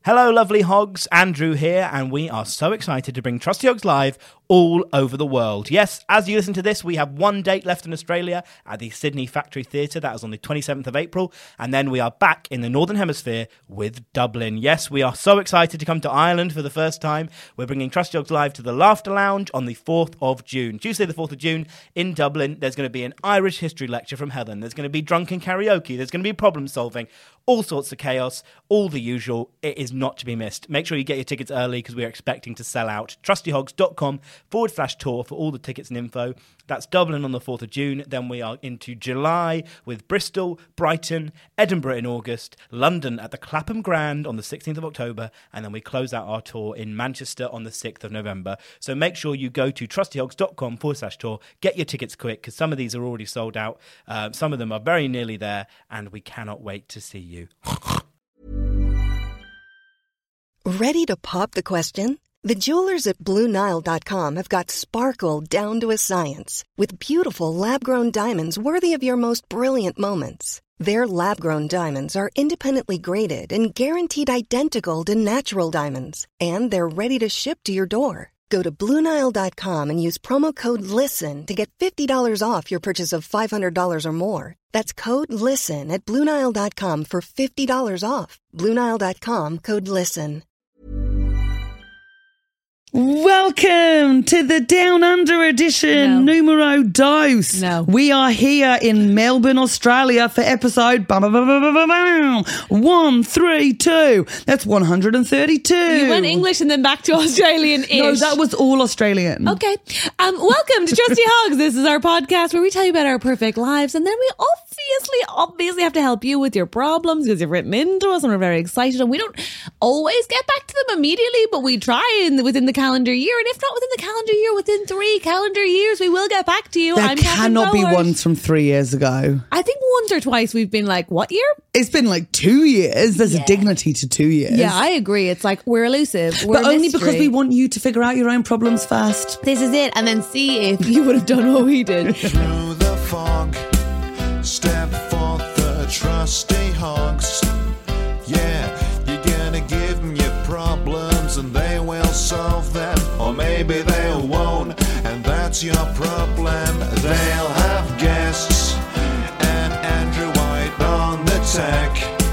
Hello, lovely hogs. Andrew here, and we are so excited to bring Trusty Hogs live all over the world. Yes, as you listen to this, we have one date left in Australia at the Sydney Factory Theatre. That is on the 27th of April. And then we are back in the Northern Hemisphere with Dublin. Yes, we are so excited to come to Ireland for the first time. We're bringing Trusty Hogs live to the Laughter Lounge on the 4th of June. Tuesday the 4th of June in Dublin. There's going to be an Irish history lecture from Helen. There's going to be drunken karaoke. There's going to be problem solving. All sorts of chaos. All the usual. It is not to be missed. Make sure you get your tickets early because we are expecting to sell out. trustyhogs.com/tour for all the tickets and info. That's Dublin on the 4th of June. Then we are into July with Bristol, Brighton, Edinburgh in August, London at the Clapham Grand on the 16th of October, and then we close out our tour in Manchester on the 6th of November. So make sure you go to trustyhogs.com/tour, get your tickets quick because some of these are already sold out. Some of them are very nearly there, and we cannot wait to see you. Ready to pop the question? The jewelers at BlueNile.com have got sparkle down to a science with beautiful lab-grown diamonds worthy of your most brilliant moments. Their lab-grown diamonds are independently graded and guaranteed identical to natural diamonds, and they're ready to ship to your door. Go to BlueNile.com and use promo code LISTEN to get $50 off your purchase of $500 or more. That's code LISTEN at BlueNile.com for $50 off. BlueNile.com, code LISTEN. Welcome to the Down Under edition, numero dos. No. We are here in Melbourne, Australia for episode 132. That's 132. You went English and then back to Australian-ish. No, that was all Australian. Okay. Welcome to Trusty Hogs. This is our podcast where we tell you about our perfect lives, and then we obviously have to help you with your problems because you've written into us and we're very excited, and we don't always get back to them immediately, but we try within the calendar year, and if not within the calendar year, within 3 calendar years, we will get back to you. There cannot be ones from 3 years ago. I think once or twice we've been like, what year? It's been like 2 years. There's a dignity to 2 years. Yeah, I agree. It's like we're elusive. But only because we want you to figure out your own problems first. This is it, and then see if you would have done what we did. Through the fog, step forth the trusty hogs. Yeah, you're gonna give them your problems and they will solve them, or maybe they won't, and that's your problem. They'll have guests and Andrew White on the tech.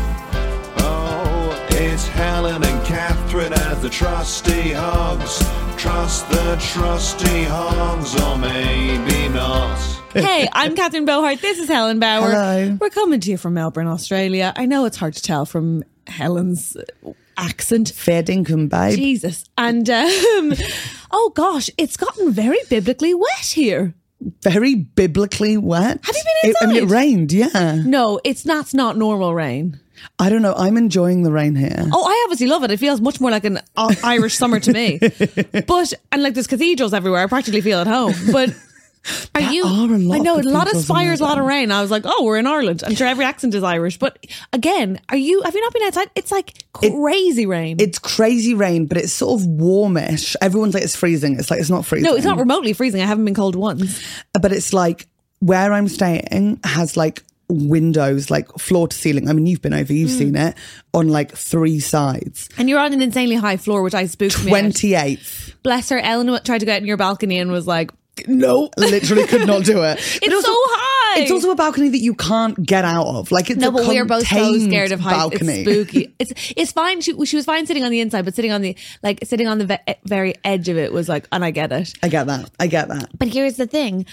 Oh, it's Helen and Catherine as the trusty hogs. Trust the trusty hogs, or maybe not. Hey, I'm Catherine Bohart. This is Helen Bauer. Hello. We're coming to you from Melbourne, Australia. I know it's hard to tell from Helen's accent. Fair dinkum, babe. Jesus. And, oh gosh, it's gotten very biblically wet here. Very biblically wet. Have you been inside? It rained, yeah. No, it's not normal rain. I don't know. I'm enjoying the rain here. Oh, I obviously love it. It feels much more like an Irish summer to me. But, and like there's cathedrals everywhere. I practically feel at home. But Are a lot of spires, a lot of rain. I was like, oh, we're in Ireland. I'm sure every accent is Irish. But again, have you not been outside? It's like crazy rain. It's crazy rain, but it's sort of warmish. Everyone's like, it's freezing. It's like, it's not freezing. No, it's not remotely freezing. I haven't been cold once. But it's like, where I'm staying has like windows, like floor to ceiling. I mean, you've been over, you've seen it, on like 3 sides. And you're on an insanely high floor, which I spooked me out. 28th. Bless her. Ellen tried to get in your balcony and was like, no, literally could not do it. It's so high. It's also a balcony that you can't get out of. Like, it's but we are both so scared of heights. Balcony. It's spooky. It's fine. She was fine sitting on the inside, but sitting on the very edge of it was like, and I get it. I get that. But here's the thing.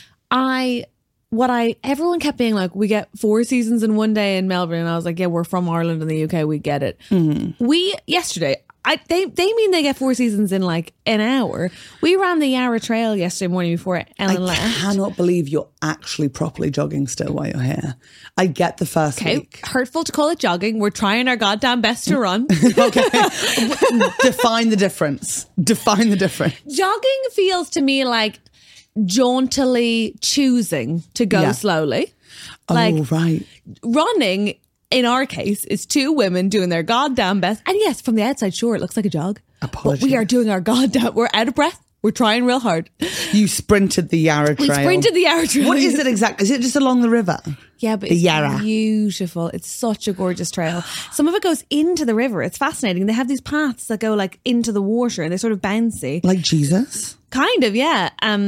Everyone kept being like, we get 4 seasons in one day in Melbourne. And I was like, yeah, we're from Ireland and the UK. We get it. Mm-hmm. They mean they get 4 seasons in like an hour. We ran the Yarra Trail yesterday morning before Ellen left. I cannot believe you're actually properly jogging still while you're here. I get the first week. Hurtful to call it jogging. We're trying our goddamn best to run. Okay. Define the difference. Jogging feels to me like jauntily choosing to go slowly. Like, oh, right. Running, in our case, is 2 women doing their goddamn best. And yes, from the outside, sure, it looks like a jog. Apologies. But we are doing our goddamn, we're out of breath. We're trying real hard. You sprinted the Yarra Trail. We sprinted the Yarra Trail. What is it exactly? Is it just along the river? Yeah, but The it's Yarra. beautiful. It's such a gorgeous trail. Some of it goes into the river. It's fascinating. They have these paths that go like into the water and they're sort of bouncy. Like Jesus? Kind of, yeah.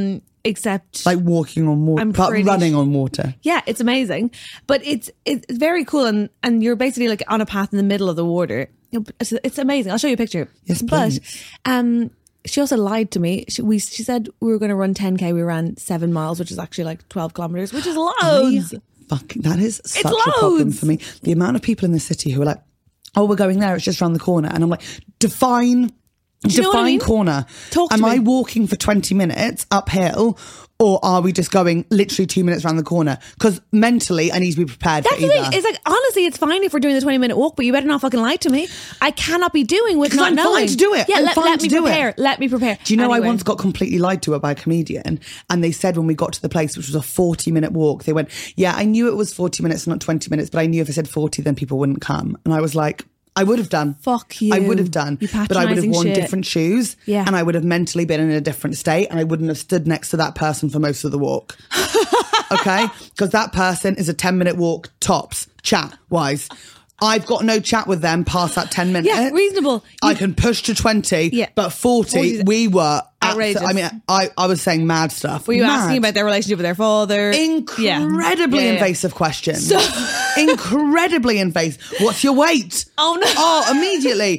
Except Like walking on water, I'm but pretty running on water. yeah, it's amazing. But it's very cool and you're basically like on a path in the middle of the water. It's amazing. I'll show you a picture. Yes, please. But she also lied to me. She said we were going to run 10K. We ran 7 miles, which is actually like 12 kilometers, which is loads. Fucking, that is such a loads. problem for me. The amount of people in the city who are like, oh, we're going there, it's just around the corner. And I'm like, define you know what I mean? corner. Talk to Am me. I walking for 20 minutes uphill, or are we just going literally 2 minutes around the corner? Because mentally, I need to be prepared That's for the either. thing. It's like, honestly, it's fine if we're doing the 20-minute walk, but you better not fucking lie to me. I cannot be doing with 'Cause not I'm knowing. fine to do it. Yeah, I'm let fine me to do prepare. it. Let me prepare. Do you know, Anyway. I once got completely lied to by a comedian, and they said when we got to the place, which was a 40-minute walk, they went, yeah, I knew it was 40 minutes, not 20 minutes, but I knew if I said 40, then people wouldn't come. And I was like, I would have done. Fuck you. I would have done. You But I would have patronising worn shit. different shoes. Yeah. And I would have mentally been in a different state, and I wouldn't have stood next to that person for most of the walk. Okay? Because that person is a 10-minute walk tops, chat-wise. I've got no chat with them past that 10 minutes. Yeah, reasonable. I can push to 20, Yeah. but 40, 40's we were outrageous. I mean, I was saying mad stuff. Were you Mad. asking about their relationship with their father? Incredibly Yeah. invasive questions. Incredibly invasive. What's your weight? Oh, no. Oh, immediately.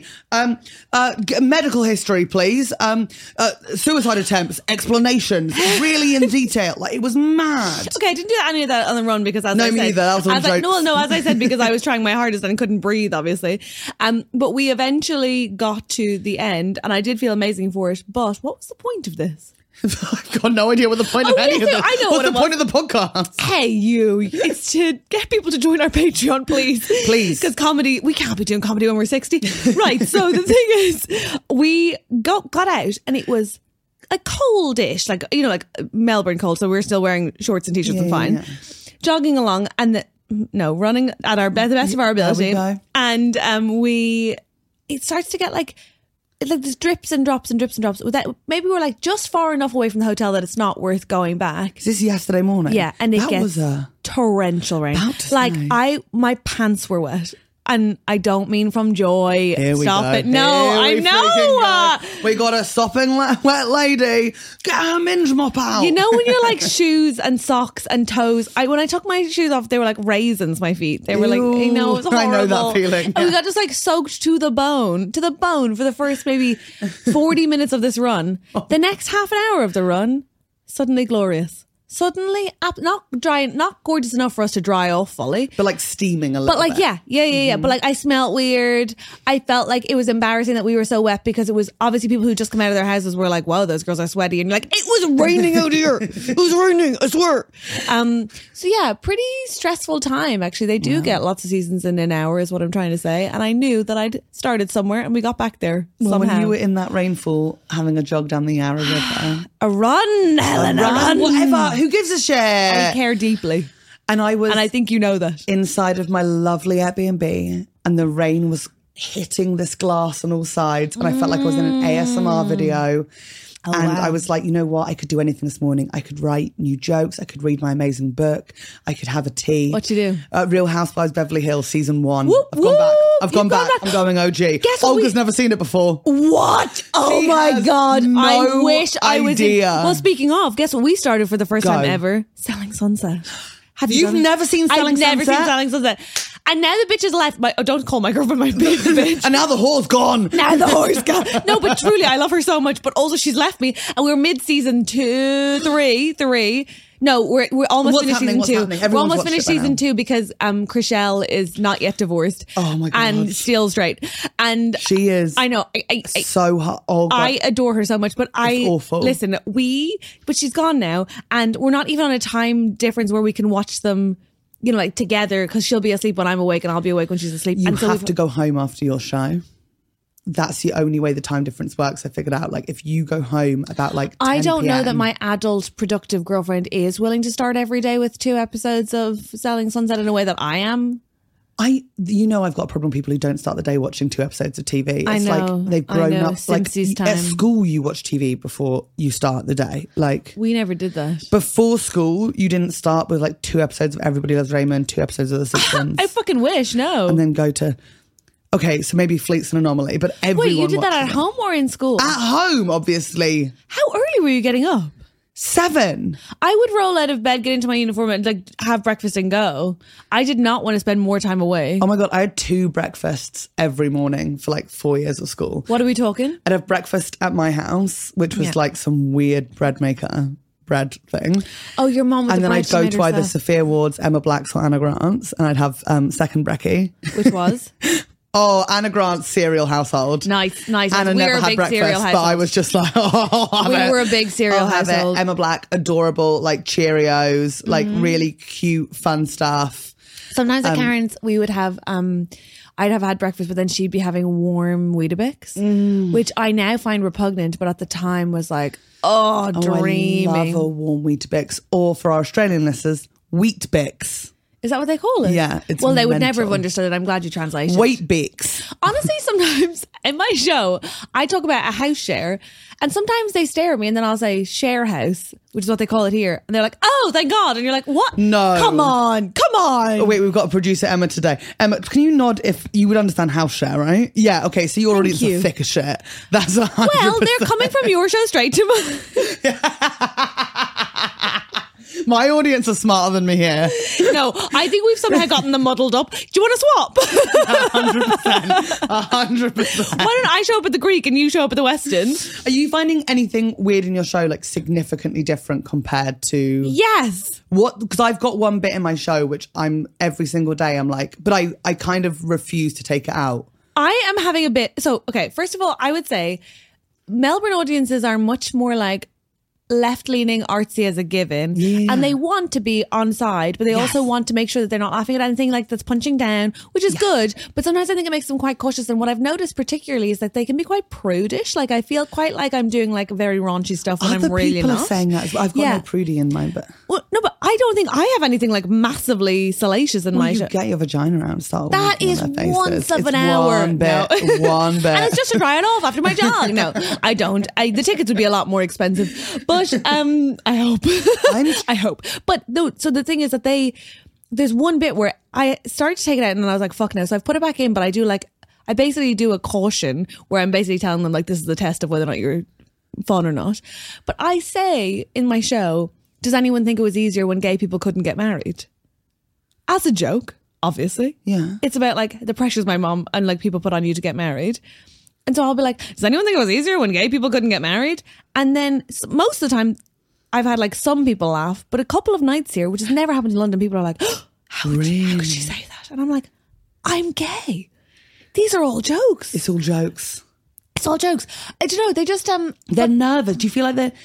Medical history, please. Suicide attempts, explanations, really in detail. Like, it was mad. Okay, I didn't do any of that on the run because as No, I me said, neither. That was all as I, jokes. no, as I said, because I was trying my hardest and couldn't breathe, obviously. But we eventually got to the end and I did feel amazing for it. But what was the point of this? I've got no idea what the point of Oh, any yes, of this. I know What's what the it point of the podcast? Hey, you. It's to get people to join our Patreon, please. Please. Because comedy, we can't be doing comedy when we're 60. Right. So the thing is, we got out and it was like coldish, like, you know, like Melbourne cold. So we're still wearing shorts and t-shirts and fine. Yeah. Jogging along and running at the best of our ability. There we go. And it starts to get like there's drips and drops and drips and drops. Maybe we're like just far enough away from the hotel that it's not worth going back. Is this yesterday morning? Yeah, and it that gets was a torrential rain. About to Like say. my pants were wet. And I don't mean from joy. Here we Stop go. it. No, Here I we know. freaking go. We got a sopping wet lady. Get her minge mop out. You know when you're like shoes and socks and toes. When I took my shoes off, they were like raisins. My feet. They were like, you know, it was horrible. I know that feeling, And we yeah. got just like soaked to the bone for the first maybe 40 minutes of this run. The next half an hour of the run, suddenly glorious. Suddenly, not dry, not gorgeous enough for us to dry off fully. But like steaming a little But like, bit. yeah. But like, I smelled weird. I felt like it was embarrassing that we were so wet because it was obviously people who just come out of their houses were like, wow, those girls are sweaty. And you're like, it was raining out here. It was raining, I swear. So yeah, pretty stressful time. Actually, they do get lots of seasons in an hour is what I'm trying to say. And I knew that I'd started somewhere and we got back there Well, somehow. when you were in that rainfall having a jog down the Yarra River. a run, Helen, a run. Whatever. Who gives a shit? I care deeply. And I was And I think you know that. inside of my lovely Airbnb, and the rain was hitting this glass on all sides, and I felt like I was in an ASMR video. And wow. I was like, you know what? I could do anything this morning. I could write new jokes. I could read my amazing book. I could have a tea. What you do? Real Housewives Beverly Hills season 1. Whoop, I've gone back. whoop. I've gone You've gone back. back. I'm going OG. Guess what Olga's never seen it before. What? Oh She my has God. I no wish I was in. idea. Well, speaking of, guess what we started for the first Go. time ever? Selling Sunset. Have You've done it? never seen Selling I've never Sunset? seen Selling Sunset. And now the bitch has left. Don't call my girlfriend my bitch. And now the whore's gone. Now the horse gone. No, but truly, I love her so much. But also, she's left me, and we're mid-season 3. No, we're almost What's finished happening? season What's 2. happening? We're Everyone's almost watched finished it by season now. 2 because Chriselle is not yet divorced. Oh my God. And still straight. And She is. I know. So hot. Oh God. I adore her so much, but awful. Listen, but she's gone now, and we're not even on a time difference where we can watch them, you know, like together, because she'll be asleep when I'm awake and I'll be awake when she's asleep. You and so have we've- to go home after your show. That's the only way the time difference works. I figured out, like, if you go home about like 10 I don't know that PM, my adult productive girlfriend is willing to start every day with 2 episodes of Selling Sunset in a way that I am. I've got a problem with people who don't start the day watching 2 episodes of TV. It's I know, like they've grown up. Like Simpsons time. at school, you watch TV before you start the day. Like We never did that. before school, you didn't start with like 2 episodes of Everybody Loves Raymond, 2 episodes of The Simpsons, I fucking wish, no. and then go to. Okay, so maybe Fleet's an anomaly, but everyone. Wait, you did that watches at them. home or in school? At home, obviously. How early were you getting up? 7. I would roll out of bed, get into my uniform and like have breakfast and go. I did not want to spend more time away. Oh my God, I had 2 breakfasts every morning for like 4 years of school. What are we talking? I'd have breakfast at my house, which was Yeah. like some weird bread maker bread thing. Oh, your mom with And the then bread I'd she go made to either herself. Sophia Ward's, Emma Black's or Anna Grant's, and I'd have second brekkie. Which was? Oh, Anna Grant's cereal household. Nice. Anna We never were a had big breakfast, cereal but I household. was just like, oh, I'll have We it. were a big cereal I'll have it. household. Emma Black, adorable, like Cheerios, like really cute, fun stuff. Sometimes at Karen's, we would have, I'd have had breakfast, but then she'd be having warm Weetabix, which I now find repugnant, but at the time was like, Oh, dreaming. I love a warm Weetabix, or for our Australian listeners, Wheat Bix. Is that what they call it? Yeah, it's well, they would never have mental. understood it. I'm glad you translated. Wheat Bix. Honestly, sometimes in my show, I talk about a house share, and sometimes they stare at me, and then I'll say share house, which is what they call it here, and they're like, "Oh, thank God!" And you're like, "What? No. come on." Oh, wait, we've got producer Emma today. Emma, can you nod if you would understand house share, right? Yeah, okay, so your audience you. are thick as shit. That's 100%. Well, they're coming from your show straight to mine. My audience are smarter than me here. No, I think we've somehow gotten them muddled up. Do you want to swap? 100%. Why don't I show up at the Greek and you show up at the Weston? Are you finding anything weird in your show, like significantly different compared to Yes. what? Because I've got one bit in my show which I'm every single day I'm like, but I kind of refuse to take it out. I am having a bit. So, okay, first of all, I would say Melbourne audiences are much more like left-leaning, artsy as a given, and they want to be on side, but they also want to make sure that they're not laughing at anything like that's punching down, which is good, but sometimes I think it makes them quite cautious. And what I've noticed particularly is that they can be quite prudish. Like I feel quite like I'm doing like very raunchy stuff when Other I'm really people not. are saying that as well. I've got no prudy in mine, but Well, no, but I don't think I have anything like massively salacious in my you show. get your vagina out and start That walking is on their faces. once of It's an hour. One bit, No. one bit. And it's just to dry it off after my jog. No, I don't. The tickets would be a lot more expensive. But I hope. I hope. But no, so the thing is that there's one bit where I started to take it out and then I was like, fuck no. So I've put it back in, but I basically do a caution where I'm basically telling them like this is the test of whether or not you're fun or not. But I say in my show, does anyone think it was easier when gay people couldn't get married? As a joke, obviously. Yeah. It's about like the pressures my mom and like people put on you to get married. And so I'll be like, does anyone think it was easier when gay people couldn't get married? And then most of the time I've had like some people laugh, but a couple of nights here, which has never happened in London, people are like, oh, how could she say that? And I'm like, I'm gay. These are all jokes. It's all jokes. It's all jokes. I don't know. They just They're nervous. Do you feel like they're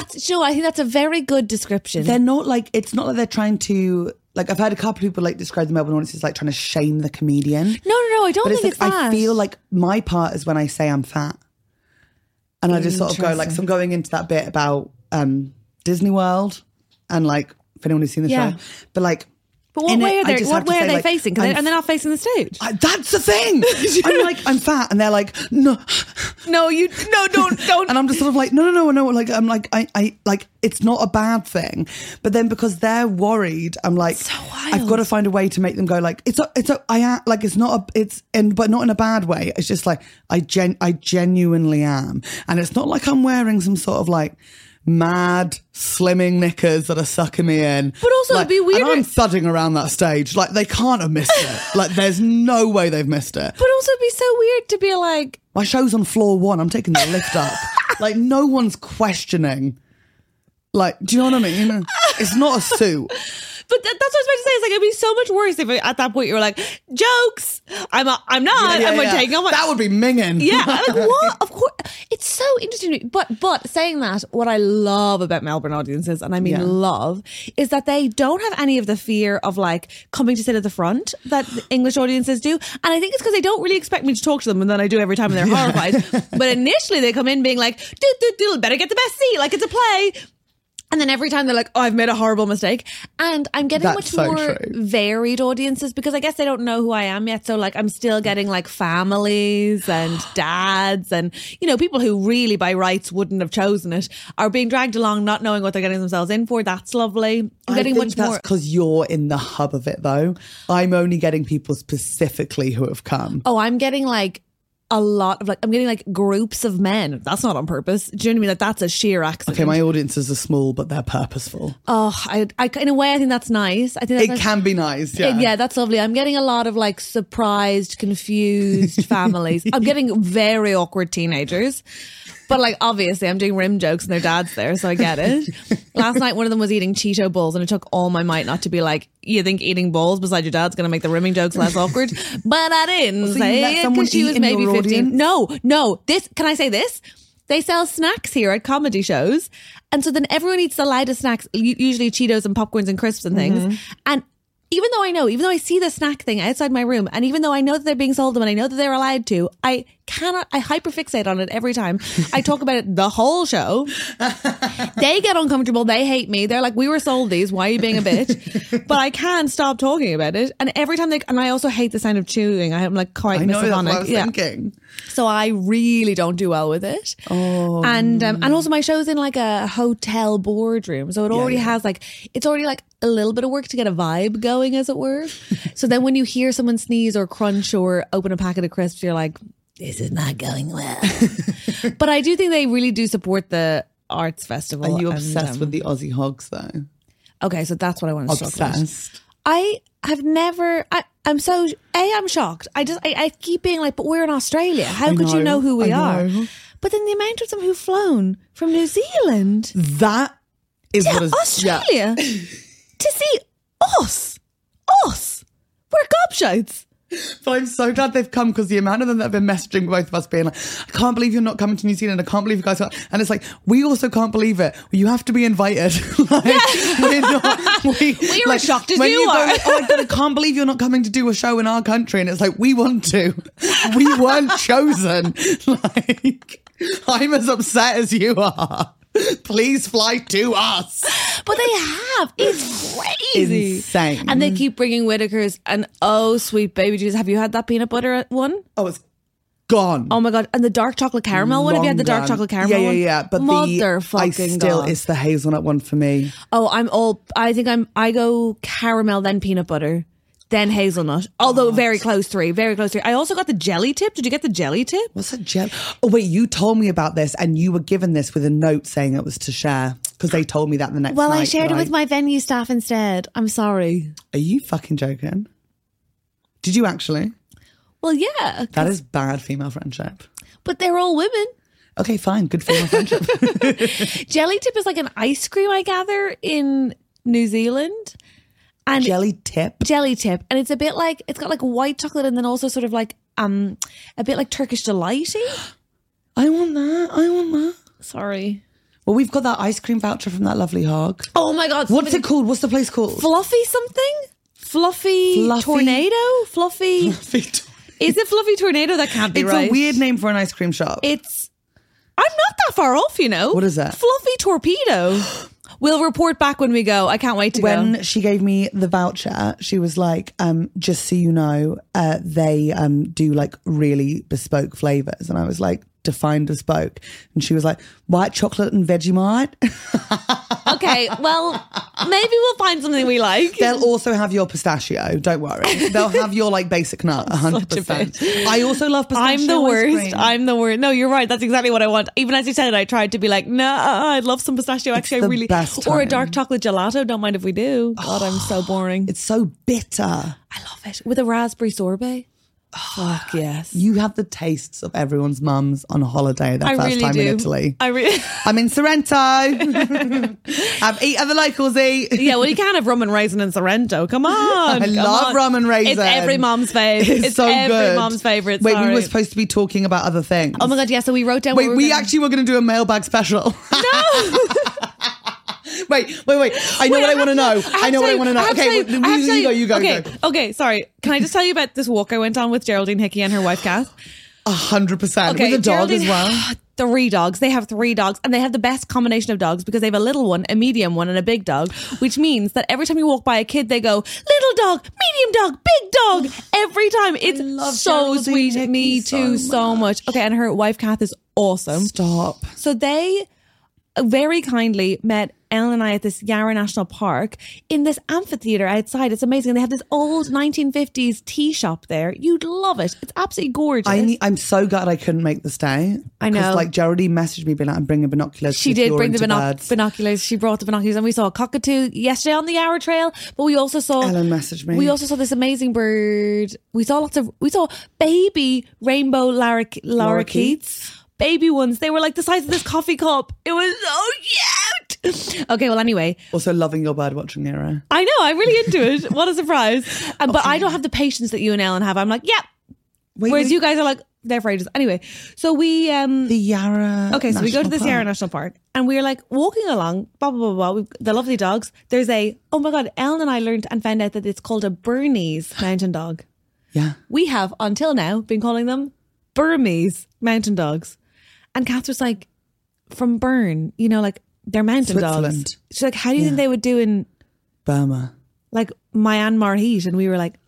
I think that's a very good description. they're not like, it's not like they're trying to, like, I've heard a couple of people like describe the Melbourne audience as like trying to shame the comedian. No, I don't But think it's it's like, that. I feel like my part is when I say I'm fat. And I just sort of go like, so I'm going into that bit about Disney World and like, if anyone who's seen the Yeah. show, but like, But what in way it, are I they? just What have to way are say, they like, facing? 'Cause they're not facing the stage. that's the thing. I'm like, I'm fat, and they're like, no, don't. and I'm just sort of like, no. Like, I'm like, I like, it's not a bad thing. But then because they're worried, I'm like, So wild. I've got to find a way to make them go like, but not in a bad way. It's just like, I genuinely am. And it's not like I'm wearing some sort of like mad slimming knickers that are sucking me in. But also like, it'd be weird. And I'm thudding around that stage. Like, they can't have missed it. Like, there's no way they've missed it. But also it'd be so weird to be like, My show's on floor 1. I'm taking the lift up. Like, no one's questioning. Like, do you know what I mean? It's not a suit. but that's what I was about to say. It's like it'd be so much worse if at that point you were like, jokes. I'm not. I'm taking off. That would be minging. Yeah, I'm like what? Of course, it's so interesting to me. But saying that, what I love about Melbourne audiences, and I mean Yeah. love, is that they don't have any of the fear of like coming to sit at the front that the English audiences do. And I think it's because they don't really expect me to talk to them, and then I do every time, and they're horrified. But initially, they come in being like, "Do, better get the best seat, like it's a play." And then every time they're like, oh, I've made a horrible mistake. And I'm getting That's much so more true. varied audiences because I guess they don't know who I am yet. So like I'm still getting like families and dads and, you know, people who really by rights wouldn't have chosen it are being dragged along not knowing what they're getting themselves in for. That's lovely. I'm getting I think much that's more. because you're in the hub of it, though. I'm only getting people specifically who have come. Oh, I'm getting like a lot of like, I'm getting like groups of men. That's not on purpose. Do you know what I mean? Like that's a sheer accident. Okay, my audiences are small, but they're purposeful. Oh, I in a way, I think that's nice. I think that's It can be nice, yeah. Yeah, that's lovely. I'm getting a lot of like surprised, confused families. I'm getting very awkward teenagers. But like obviously I'm doing rim jokes and their dad's there, so I get it. Last night one of them was eating Cheeto balls and it took all my might not to be like, you think eating balls beside your dad's going to make the rimming jokes less awkward? But I didn't So you say let it someone because she eat was in maybe your 15. audience? No. This, can I say this? They sell snacks here at comedy shows. And so then everyone eats the lightest snacks, usually Cheetos and popcorns and crisps and things. And even though I see the snack thing outside my room, and even though I know that they're being sold them and I know that they're allowed to, I hyperfixate on it every time. I talk about it the whole show. They get uncomfortable. They hate me. They're like, we were sold these. Why are you being a bitch? But I can't stop talking about it. And every time and I also hate the sound of chewing. I'm like quite I know, that's misophonic. what I was thinking. So I really don't do well with it. Oh, and also my show's in like a hotel boardroom, so it already has like it's already like a little bit of work to get a vibe going, as it were. So then when you hear someone sneeze or crunch or open a packet of crisps, you're like, this is not going well. But I do think they really do support the arts festival. Are you and, obsessed with the Aussie hogs, though? Okay, so that's what I want to talk about. Obsessed. I have never. I'm so. I'm shocked. I keep being like, but we're in Australia. How could you know who we I are? know. But then the amount of them who've flown from New Zealand That is to what is Australia to see us. We're gobshites. But I'm so glad they've come because the amount of them that have been messaging both of us being like, I can't believe you're not coming to New Zealand. I can't believe you guys are. And it's like, we also can't believe it. You have to be invited. Like, we're not, we were shocked as when you go, are. oh my God, I can't believe you're not coming to do a show in our country. And it's like, we want to. We weren't chosen. Like, I'm as upset as you are. Please fly to us. But they have. It's crazy. Insane. And they keep bringing Whitakers and oh, sweet baby Jesus. Have you had that peanut butter one? Oh, it's gone. Oh my God. And the dark chocolate caramel one? Have you had the dark Long chocolate gone. caramel one? Yeah. But Motherfucking it's the hazelnut one for me. Oh, I go caramel, then peanut butter, then hazelnut. Although very close three. I also got the jelly tip. Did you get the jelly tip? What's a gel? Oh, wait, you told me about this and you were given this with a note saying it was to share because they told me that the next night. Well, I shared it with my venue staff instead. I'm sorry. Are you fucking joking? Did you actually? Well, yeah. That is bad female friendship. But they're all women. Okay, fine. Good female friendship. Jelly tip is like an ice cream, I gather, in New Zealand. And Jelly tip? Jelly tip. And it's a bit like, it's got like white chocolate and then also sort of like, a bit like Turkish delighty. I want that. Sorry. Well, we've got that ice cream voucher from that lovely hog. Oh my God. What's it called? What's the place called? Fluffy something? Fluffy tornado? Fluffy. Is it Fluffy Tornado? That can't be It's right. a weird name for an ice cream shop. I'm not that far off, you know. What is that? Fluffy Torpedo. We'll report back when we go. I can't wait to go. When she gave me the voucher, she was like, just so you know, they do like really bespoke flavors. And I was like, define bespoke. And she was like, white chocolate and Vegemite. Okay, well, maybe we'll find something we like. They'll also have your pistachio. Don't worry. They'll have your like basic nut, 100%. I also love pistachio. I'm the ice worst. cream. I'm the worst. No, you're right. That's exactly what I want. Even as you said it, I tried to be like, no, I'd love some pistachio. Actually, the I really best or a time. dark chocolate gelato. Don't mind if we do. God, I'm so boring. It's so bitter. I love it with a raspberry sorbet. Fuck yes. You have the tastes of everyone's mums on a holiday their I first really time do. in Italy. I I'm in Sorrento. I've eat other locals eat. Yeah, well, you can't have rum and raisin in Sorrento. Come on. I come love on. rum and raisin. It's every mom's favourite. It's so every good. mom's favourite. Wait, sorry. we were supposed to be talking about other things. Oh my God, yeah, so we wrote down Wait, what we were gonna- actually were going to do a mailbag special. No. Wait. I know what I want to know. I know what I want to know. Okay, you go. Okay, sorry. Can I just tell you about this walk I went on with Geraldine Hickey and her wife, Kath? 100%. With a dog as well. 3 dogs. They have 3 dogs, and they have the best combination of dogs because they have a little one, a medium one, and a big dog, which means that every time you walk by a kid, they go, little dog, medium dog, big dog. Every time. It's so sweet. Hickey Me too, so much. Okay, and her wife, Kath, is awesome. Stop. So they very kindly met Ellen and I at this Yarra National Park in this amphitheatre outside. It's amazing. They have this old 1950s tea shop there. You'd love it. It's absolutely gorgeous. I'm so glad I couldn't make the stay. I know. Because like Geraldine messaged me being like, I'm bringing binoculars. She if did you're bring the into birds. binoculars. She brought the binoculars, and we saw a cockatoo yesterday on the Yarra Trail. But we also saw Ellen messaged me. We also saw this amazing bird. We saw baby rainbow lorikeets. Baby ones. They were like the size of this coffee cup. It was so cute. Okay, well, anyway. Also loving your bird watching era. I know, I'm really into it. What a surprise. But I don't have the patience that you and Ellen have. I'm like, yeah. Whereas you guys are like, they're for ages. Anyway, so we... the Yarra Okay, so we go to this National Yarra Park. National Park, and we're like walking along, blah, blah, blah, blah. The lovely dogs. There's oh my God, Ellen and I learned and found out that it's called a Bernese mountain dog. Yeah. We have, until now, been calling them Burmese mountain dogs. And Kath was like, from Bern, like they're mountain Switzerland. dogs. She's like, how do you think they would do in Burma. like Myanmar heat? And we were like,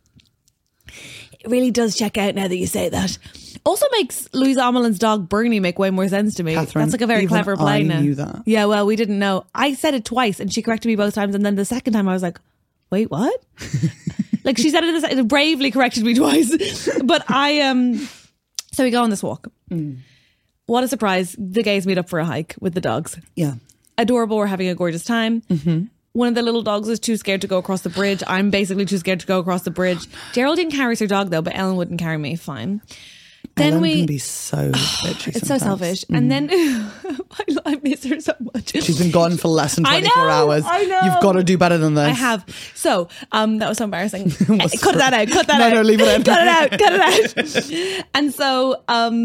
it really does check out now that you say that. Also makes Louise Amelin's dog Bernie make way more sense to me. Catherine, That's like a very even clever play I now. knew that. Yeah, well, we didn't know. I said it twice and she corrected me both times. And then the second time I was like, wait, what? Like she said it bravely corrected me twice. But so we go on this walk. What a surprise. The gays meet up for a hike with the dogs. Yeah. Adorable. We're having a gorgeous time. One of the little dogs is too scared to go across the bridge. I'm basically too scared to go across the bridge. Geraldine carries her dog though, but Ellen wouldn't carry me. Fine. Then Ellen can be so bitchy it's so sometimes. selfish. And then I miss her so much. She's been gone for less than I 24 know, hours. I know. You've got to do better than this. I have. So, that was so embarrassing. Cut that out. Cut that No, out. no, leave it in. Cut it out. Cut it out. And so,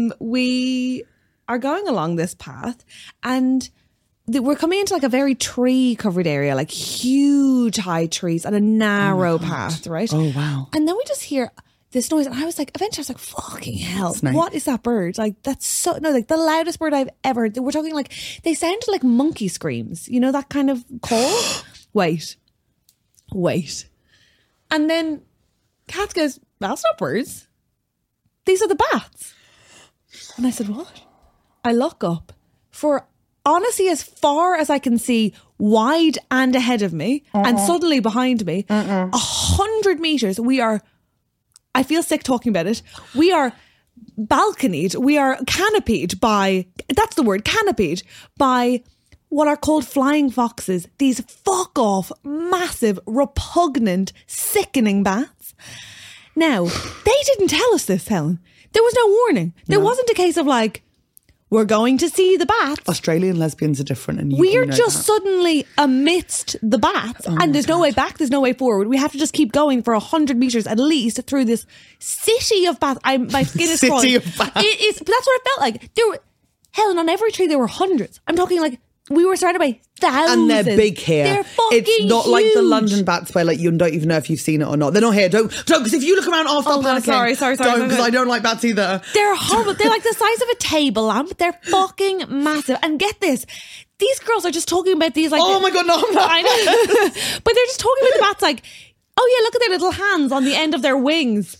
we are going along this path, and we're coming into like a very tree covered area, like huge high trees and a narrow path, right? Oh, wow. And then we just hear this noise, and I was like, eventually I was like, fucking hell, Snake. what is that bird? Like, that's so, no, like the loudest bird I've ever heard. We're talking like, they sounded like monkey screams, that kind of call? Wait. And then Kath goes, that's not birds. These are the bats. And I said, what? I look up for honestly as far as I can see, wide and ahead of me, and suddenly behind me, 100 meters, I feel sick talking about it. We are balconied. We are canopied by, that's the word, canopied by what are called flying foxes. These fuck off, massive, repugnant, sickening bats. Now, they didn't tell us this, Helen. There was no warning. There wasn't a case of like, we're going to see the bats. Australian lesbians are different. And We're just suddenly amidst the bats, and there's no way back, there's no way forward. We have to just keep going for 100 meters at least through this city of bats. My skin is crawling. City of bats. That's what it felt like. Helen, on every tree there were hundreds. I'm talking like we were surrounded by thousands. And they're big here. They're fucking It's not like the huge. London bats where like you don't even know if you've seen it or not. They're not here. Don't, because if you look around, I'll start Oh, God, panicking. sorry. Don't, because I don't like bats either. They're horrible. They're like the size of a table lamp. They're fucking massive. And get this, these girls are just talking about these like... Oh my God, no, I'm not. I know. But they're just talking about the bats like, oh yeah, look at their little hands on the end of their wings.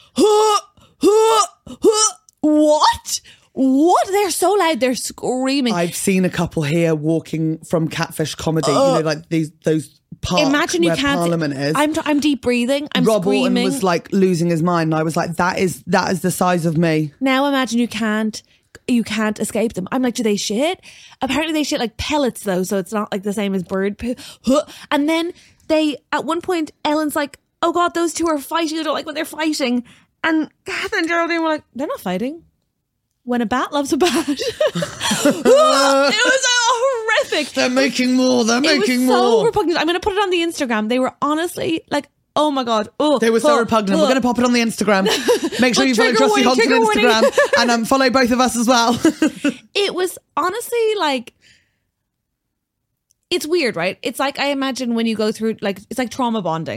What? They're so loud. They're screaming. I've seen a couple here walking from Catfish Comedy, like those parks Imagine you where can't. Parliament is. I'm deep breathing. I'm Rob Alton screaming. was like losing his mind. And I was like, that is the size of me. Now imagine you can't escape them. I'm like, do they shit? Apparently they shit like pellets though, so it's not like the same as bird poo. And then at one point, Ellen's like, oh God, those two are fighting. I don't like when they're fighting. And Kath and Geraldine were like, they're not fighting. When a bat loves a bat. It was horrific. They're making more. They're making it was so more. repugnant. I'm going to put it on the Instagram. They were honestly like, oh my God. Oh, They were so repugnant. We're going to pop it on the Instagram. Make sure But you follow trigger Trusty warning, Hogs on trigger warning. Instagram and follow both of us as well. It was honestly like, it's weird, right? It's like, I imagine when you go through, like, it's like trauma bonding.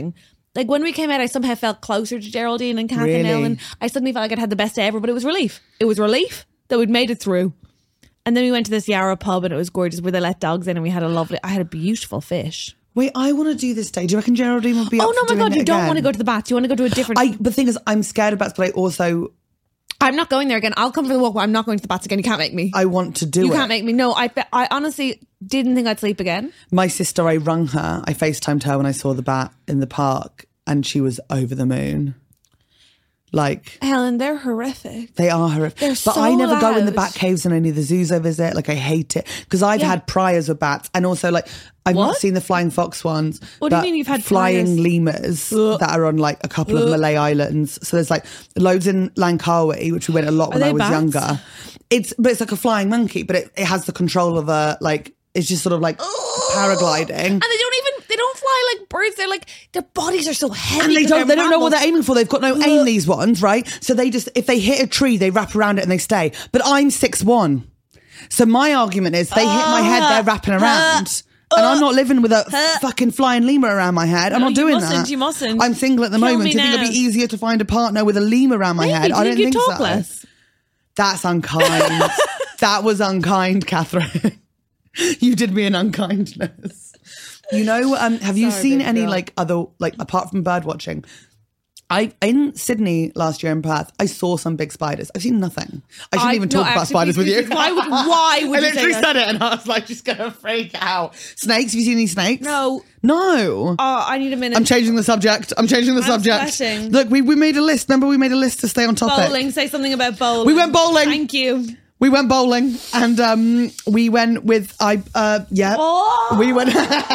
Like when we came out, I somehow felt closer to Geraldine and Kath Really? and Ellen. I suddenly felt like I'd had the best day ever, but it was relief. It was relief that we'd made it through. And then we went to this Yarra pub and it was gorgeous where they let dogs in and I had a beautiful fish. Wait, I want to do this day. Do you reckon Geraldine will be up Oh no, for my doing God, it you don't again? want to go to the bats. You want to go to a different... The thing is, I'm scared of bats, but I also... I'm not going there again. I'll come for the walk, but I'm not going to the bats again. You can't make me. I want to do it. You can't make me. No, I honestly didn't think I'd sleep again. My sister, I rung her. I FaceTimed her when I saw the bat in the park and she was over the moon. Like... Helen, they're horrific. They are horrific. They're but so I never go in the loud. bat caves in any of the zoos I visit. Like, I hate it. Because I've had priors with bats. And also, like, I've not What? seen the flying fox ones. What do you but mean you've had flying priors? lemurs that are on, like, a couple of Malay islands. So there's, like, loads in Langkawi, which we went a lot when they I was bats? younger. But it's like a flying monkey, but it has the control of a, like, it's just sort of like paragliding. And they don't fly like birds. They're like, their bodies are so heavy. And they 'cause don't know what mammals. they're aiming for. They've got no aim, these ones, right? So they just, if they hit a tree, they wrap around it and they stay. But I'm 6'1". So my argument is they hit my head, they're wrapping around. And I'm not living with a fucking flying lemur around my head. I'm No, not you doing mustn't, that. you mustn't. I'm single at the Kill moment. me Do you think it'd now. be easier to find a partner with a lemur around my head? Maybe. I Do don't you think talk so. less? That's unkind. That was unkind, Catherine. You did me an unkindness. You know, have you Sorry, seen baby any girl. like other, like apart from bird watching? In Sydney last year in Perth, I saw some big spiders. I've seen nothing. I shouldn't even talk about spiders with you. Why would I you say literally that? said it and I was like, just gonna freak out. Snakes? Have you seen any snakes? No. No. Oh, I need a minute. I'm changing the subject. I'm sweating. Look, we made a list. Remember we made a list to stay on topic. Bowling. Say something about bowling. We went bowling. Thank you. We went bowling and we went with Oh. we went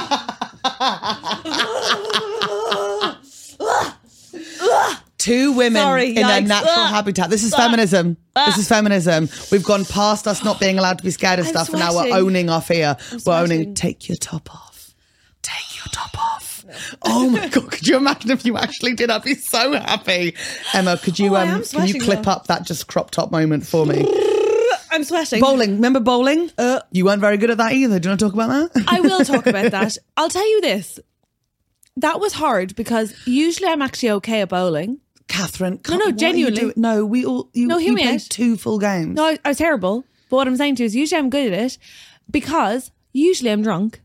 two women Sorry, in their yikes. natural Ugh. habitat. This is feminism. This is feminism. We've gone past us not being allowed to be scared of I'm stuff and now we're sweating. owning our fear. We're owning sweating. take your top off. Take your top off. Oh my God, could you imagine if you actually did? I'd be so happy. Emma, could you Oh, I am can you sweating, clip though. up that just crop top moment for me? I'm sweating. Bowling. Remember bowling? You weren't very good at that either. Do you want to talk about that? I will talk about that. I'll tell you this. That was hard because usually I'm actually okay at bowling. Catherine, No, what are you genuinely. doing? No, we all. No, hear you me played out. 2 full games. No, I was terrible. But what I'm saying to you is usually I'm good at it because usually I'm drunk.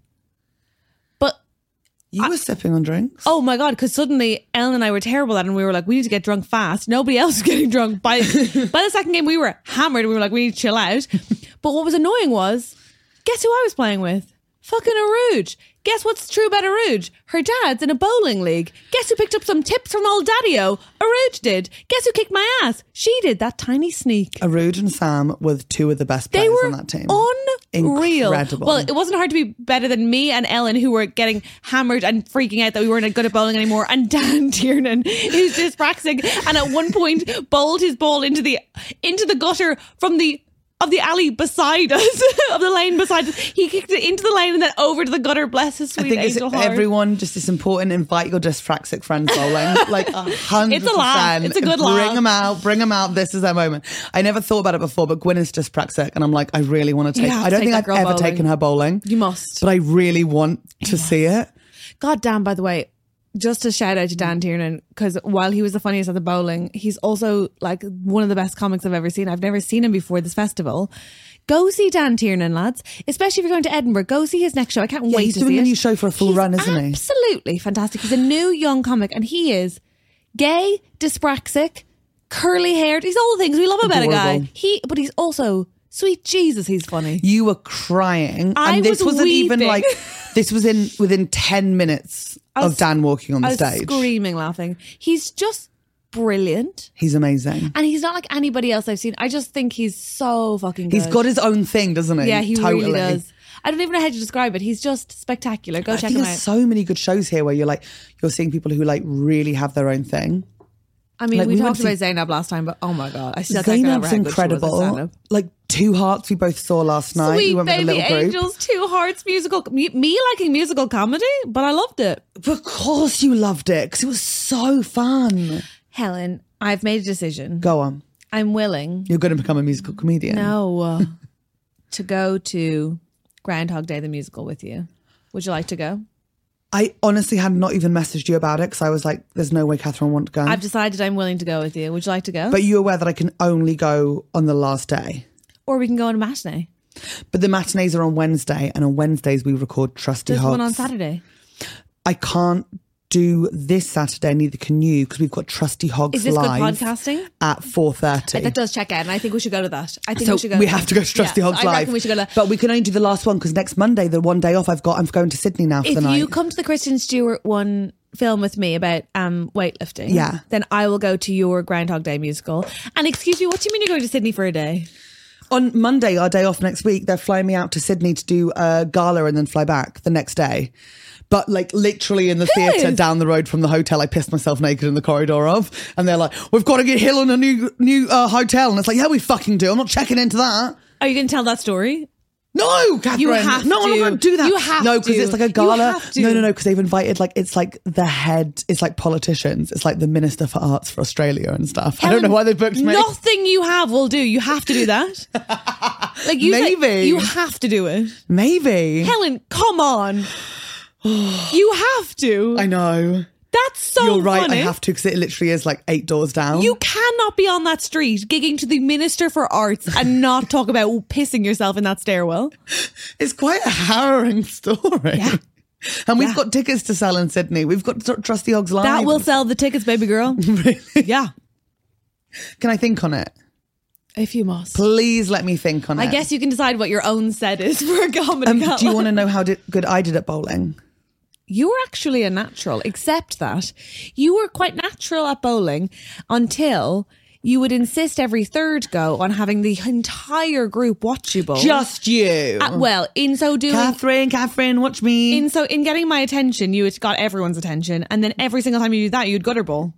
But you were sipping on drinks. oh my God, because suddenly Ellen and I were terrible at it and we were like, we need to get drunk fast. Nobody else was getting drunk. By the second game, we were hammered and we were like, we need to chill out. But what was annoying was, guess who I was playing with? Fucking Aruj. Guess what's true about Aruj? Her dad's in a bowling league. Guess who picked up some tips from old Daddy-O? Aruj did. Guess who kicked my ass? She did, that tiny sneak. Aruj and Sam were 2 of the best They players were on that team. unreal. Incredible. Well, it wasn't hard to be better than me and Ellen, who were getting hammered and freaking out that we weren't good at bowling anymore, and Dan Tiernan, who's dyspraxic, and at one point bowled his ball into the gutter from the alley beside us, of the lane beside us. He kicked it into the lane and then over to the gutter. Bless his I sweet think it's angel heart. everyone just is important. Invite your dyspraxic friends bowling. Like 100%. It's a laugh. It's a good laugh. Bring them out. This is their moment. I never thought about it before, but Gwyn is dyspraxic and I'm like, I really want to You take, have I to don't take think that I've girl ever bowling. taken her bowling, You must. but I really want to see it. God damn, by the way, just a shout out to Dan Tiernan, because while he was the funniest at the bowling, he's also like one of the best comics I've ever seen. I've never seen him before this festival. Go see Dan Tiernan, lads. Especially if you're going to Edinburgh. Go see his next show. I can't wait he's to doing see a it. new show for a full He's run, isn't he? Absolutely fantastic. He's a new young comic and he is gay, dyspraxic, curly haired. He's all the things we love about a Adorable. guy. But he's also, sweet Jesus, he's funny. You were crying. I And this was wasn't even weeping. like, this was within 10 minutes of Dan walking on I the was stage. screaming, laughing. He's just brilliant. He's amazing. And he's not like anybody else I've seen. I just think he's so fucking good. He's got his own thing, doesn't he? Yeah, he totally really does. I don't even know how to describe it. He's just spectacular. Go I check think him there's out. so many good shows here where you're seeing people who like really have their own thing. I mean, like, we we went talked to about Zainab last time, but oh my God. I still can't get over Zainab's how good she was at incredible. stand-up. Like Two Hearts we both saw last night. Sweet we went with a Baby little group. Angels, Two Hearts musical. Me liking musical comedy, but I loved it. Of course you loved it because it was so fun. Helen, I've made a decision. Go on. I'm willing. You're going to become a musical comedian. No. To go to Groundhog Day the musical with you. Would you like to go? I honestly had not even messaged you about it because I was like, there's no way Catherine will want to go. I've decided I'm willing to go with you. Would you like to go? But you're aware that I can only go on the last day. Or we can go on a matinee. But the matinees are on Wednesday, and on Wednesdays we record Trusty There's Hogs. one on Saturday. I can't do this Saturday, neither can you, because we've got Trusty Hogs Is this good live podcasting? at 4:30. That does check out, and I think we should go to that. I think So we should go. we have to go to Trusty Hogs I live. reckon we should go to that. But we can only do the last one because next Monday, the one day off I've got, I'm going to Sydney now for the If night. you come to the Kristen Stewart one film with me about weightlifting, Yeah. then I will go to your Groundhog Day musical. And excuse me, what do you mean you're going to Sydney for a day? On Monday, our day off next week, they're flying me out to Sydney to do a gala and then fly back the next day. But like literally in the theatre is? down the road from the hotel, I pissed myself naked in the corridor of, and they're like, "We've got to get Hill in a new hotel," and it's like, "Yeah, we fucking do. I'm not checking into that." Are you going to tell that story? No, Catherine. You have no, I'm not to. going to do that. You have no, because to. it's like a You gala. have to. No, because they've invited it's like the head. It's like politicians. It's like the Minister for Arts for Australia and stuff. I don't know why they booked me. Nothing you have will do. You have to do that. Like you said, Maybe. you have to do it. Maybe. Helen, come on. You have to. I know. That's so You're right. funny. I have to because it literally is like 8 doors down. You cannot be on that street gigging to the Minister for Arts and not talk about pissing yourself in that stairwell. It's quite a harrowing story. Yeah. And we've got tickets to sell in Sydney. We've got Trusty Hogs live. That will sell the tickets, baby girl. Really? Yeah. Can I think on it? If you must. Please let me think on it. I guess you can decide what your own set is for a comedy gala. Do you want to know how good I did at bowling? You were actually a natural, except that you were quite natural at bowling until you would insist every third go on having the entire group watch you bowl. Just you. Well, in so doing, Catherine, watch me. in getting my attention, you had got everyone's attention, and then every single time you did that, you'd gutter bowl.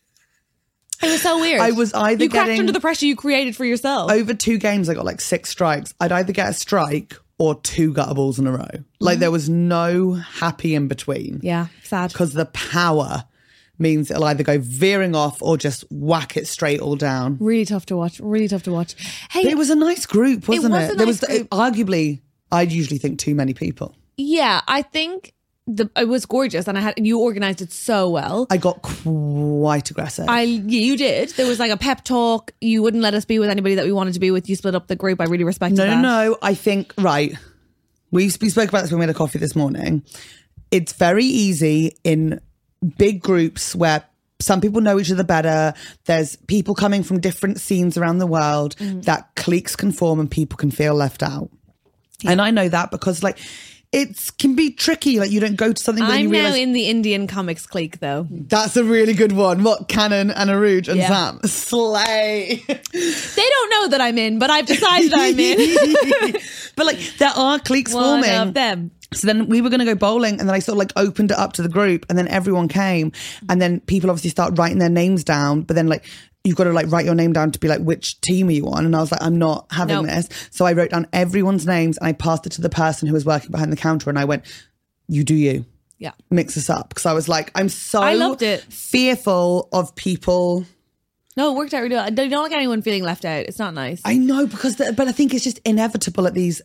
It was so weird. I was either you cracked getting- under the pressure you created for yourself. Over 2 games, I got like 6 strikes. I'd either get a strike or 2 gutter balls in a row. Like there was no happy in between. Yeah, sad. Because the power means it'll either go veering off or just whack it straight all down. Really tough to watch. Really tough to watch. Hey, But it was a nice group, wasn't it? was a There nice was group. arguably, I'd usually think too many people. yeah, I think it was gorgeous, and you organised it so well. I got quite aggressive. You did. There was like a pep talk. You wouldn't let us be with anybody that we wanted to be with. You split up the group. I really respected that. No. I think, right. We spoke about this when we had a coffee this morning. It's very easy in big groups where some people know each other better. There's people coming from different scenes around the world that cliques can form and people can feel left out. Yeah. And I know that because like it can be tricky. Like you don't go to something when you I'm realize now in the Indian comics clique, though. that's a really good one. What, Canon and Aruj and Yeah. Sam? Slay. They don't know that I'm in, but I've decided I'm in. But like there are cliques One forming. of them. So then we were going to go bowling and then I sort of like opened it up to the group and then everyone came and then people obviously start writing their names down, but then like you've got to like write your name down to be like, which team are you on? And I was like, I'm not having Nope. this. So I wrote down everyone's names and I passed it to the person who was working behind the counter and I went, you do you. Yeah. Mix us up. Because I was like, I'm so I loved it. fearful of people. No, it worked out really well. I don't like anyone feeling left out. It's not nice. I know because, but I think it's just inevitable at these,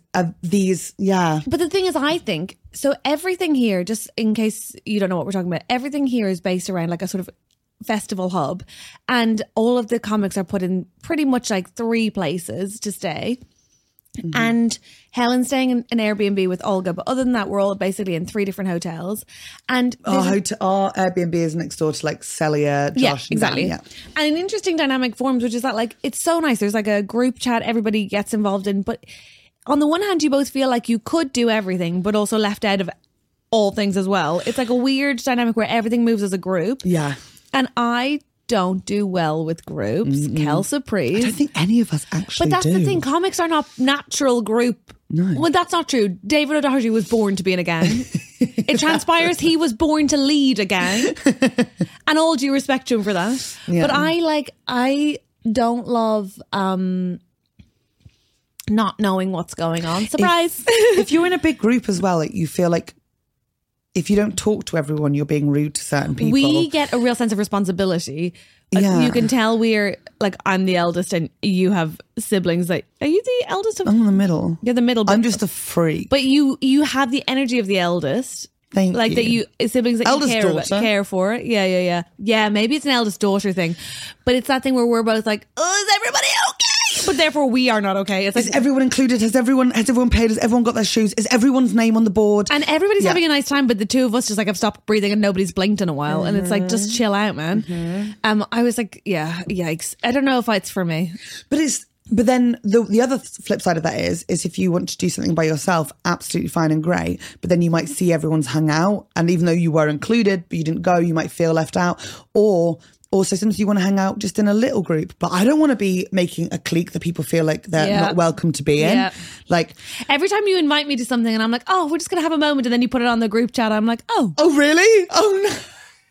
yeah. But the thing is, I think, so everything here, just in case you don't know what we're talking about, everything here is based around like a sort of festival hub. And all of the comics are put in pretty much like 3 places to stay. Mm-hmm. And Helen's staying in an Airbnb with Olga. But other than that, we're all basically in 3 different hotels. And Our Airbnb is next door to like Celia, Josh. yeah, and exactly. Dan, And an interesting dynamic forms, which is that like it's so nice. There's like a group chat everybody gets involved in, but on the one hand, you both feel like you could do everything, but also left out of all things as well. It's like a weird dynamic where everything moves as a group. Yeah. And I don't do well with groups. Kel Surprise. I don't think any of us actually But that's do. the thing. Comics are not natural group. No. Well, that's not true. David O'Doherty was born to be in a gang. It transpires he was born to lead a gang. And all due respect to him for that. Yeah. But I don't love not knowing what's going on. Surprise. If you're in a big group as well, like you feel like if you don't talk to everyone, you're being rude to certain people. We get a real sense of responsibility. Yeah. You can tell we're like, I'm the eldest and you have siblings. Like, are you the eldest of? I'm in the middle. You're the middle. I'm just a freak. But you have the energy of the eldest Thank like you. that you siblings that Eldest you daughter. care for. Yeah. Maybe it's an eldest daughter thing, but it's that thing where we're both like, oh, is everybody okay? But therefore we are not okay. It's like, Is everyone included? Has everyone paid? Has everyone got their shoes? Is everyone's name on the board? and everybody's Yeah. having a nice time, but the two of us just like have stopped breathing and nobody's blinked in a while, and it's like, just chill out, man. I was like, yeah, yikes. I don't know if it's for me. But then the other flip side of that is if you want to do something by yourself, absolutely fine and great. But then you might see everyone's hung out, and even though you were included, but you didn't go, you might feel left out. Or also sometimes you want to hang out just in a little group. But I don't want to be making a clique that people feel like they're Yeah. not welcome to be in. Yeah. Like, Every time you invite me to something and I'm like, oh, we're just gonna have a moment, and then you put it on the group chat, I'm like, oh, oh really? Oh no.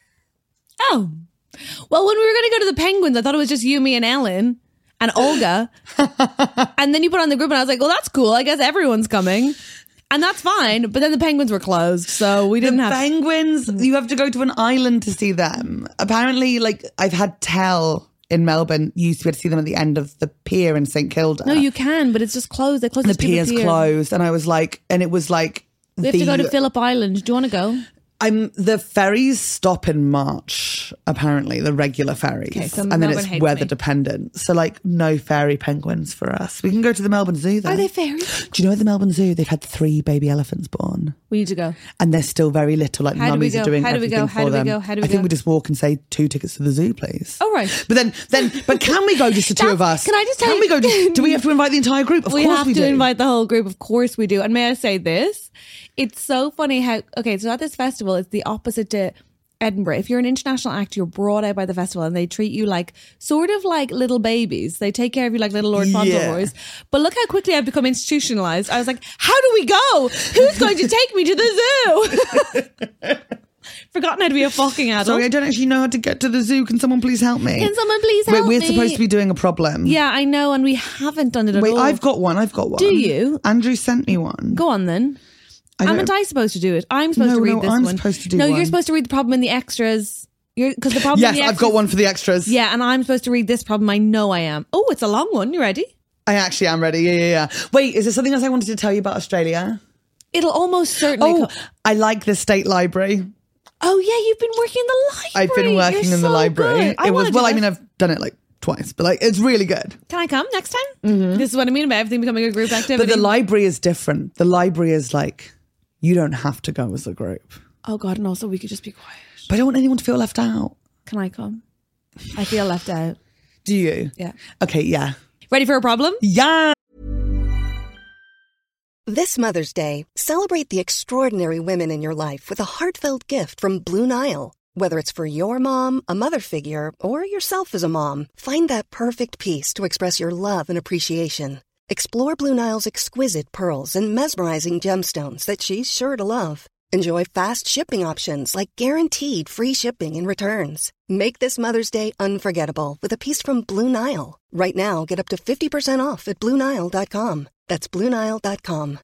oh. Well, when we were gonna go to the Penguins, I thought it was just you, me, and Ellen and Olga. And then you put on the group and I was like, well, that's cool. I guess everyone's coming. And that's fine. But then the Penguins were closed, so we didn't have... Penguins, you have to go to an island to see them. Apparently, like, I've had Tell in Melbourne, you used to be able to see them at the end of the pier in St Kilda. No, you can, but it's just closed. They closed the the stupid pier's pier. closed, and I was like, and it was like We have to go to Phillip Island. Do you want to go? the ferries stop in March, apparently, the regular ferries. Okay, so and then Melbourne it's hates weather me. dependent. So like no fairy penguins for us. We can go to the Melbourne Zoo though. Are they fairies? Do you know at the Melbourne Zoo they've had 3 baby elephants born? We need to go. And they're still very little, like How do we mummies are go? doing How do we everything go? for How do we them. go? How do we I think go? we just walk and say 2 tickets to the zoo, please. Oh, right. But but can we go just the two of us? Can I just tell Can you- we go? Do we have to invite the entire group? Of We course have we to do. invite the whole group. Of course we do. And may I say this? It's so funny how, okay, so at this festival, it's the opposite to Edinburgh. If you're an international actor, you're brought out by the festival and they treat you like sort of like little babies. They take care of you like little Lord Fauntleroys. But look how quickly I've become institutionalized. I was like, how do we go? Who's going to take me to the zoo? Forgotten how to be a fucking adult. Sorry, I don't actually know how to get to the zoo. Can someone please help me? Can someone please help We're me? supposed to be doing a problem. Yeah, I know, and we haven't done it at Wait, all. I've got one. Do you? Andrew sent me one. Go on then. Haven't I supposed to do it? I'm supposed to read this I'm one. supposed to do No, one. you're supposed to read the problem in the extras. Because the problem in Yes, the I've extras... got one for the extras. Yeah, and I'm supposed to read this problem. I know I am. Oh, it's a long one. You ready? I actually am ready. Yeah. Wait, is there something else I wanted to tell you about Australia? It'll almost certainly... Oh, I like the state library. Oh, yeah, you've been working in the library. I've been working You're in the so library. good. I It was wanna do well. I that. mean, I've done it like twice, but like it's really good. Can I come next time? This is what I mean about everything becoming a group activity. But the library is different. The library is like you don't have to go as a group. Oh, God, and also we could just be quiet. But I don't want anyone to feel left out. Can I come? I feel left out. Do you? Yeah. Okay. Yeah. Ready for a problem? Yeah. This Mother's Day, celebrate the extraordinary women in your life with a heartfelt gift from Blue Nile. Whether it's for your mom, a mother figure, or yourself as a mom, find that perfect piece to express your love and appreciation. Explore Blue Nile's exquisite pearls and mesmerizing gemstones that she's sure to love. Enjoy fast shipping options like guaranteed free shipping and returns. Make this Mother's Day unforgettable with a piece from Blue Nile. Right now, get up to 50% off at BlueNile.com. That's BlueNile.com.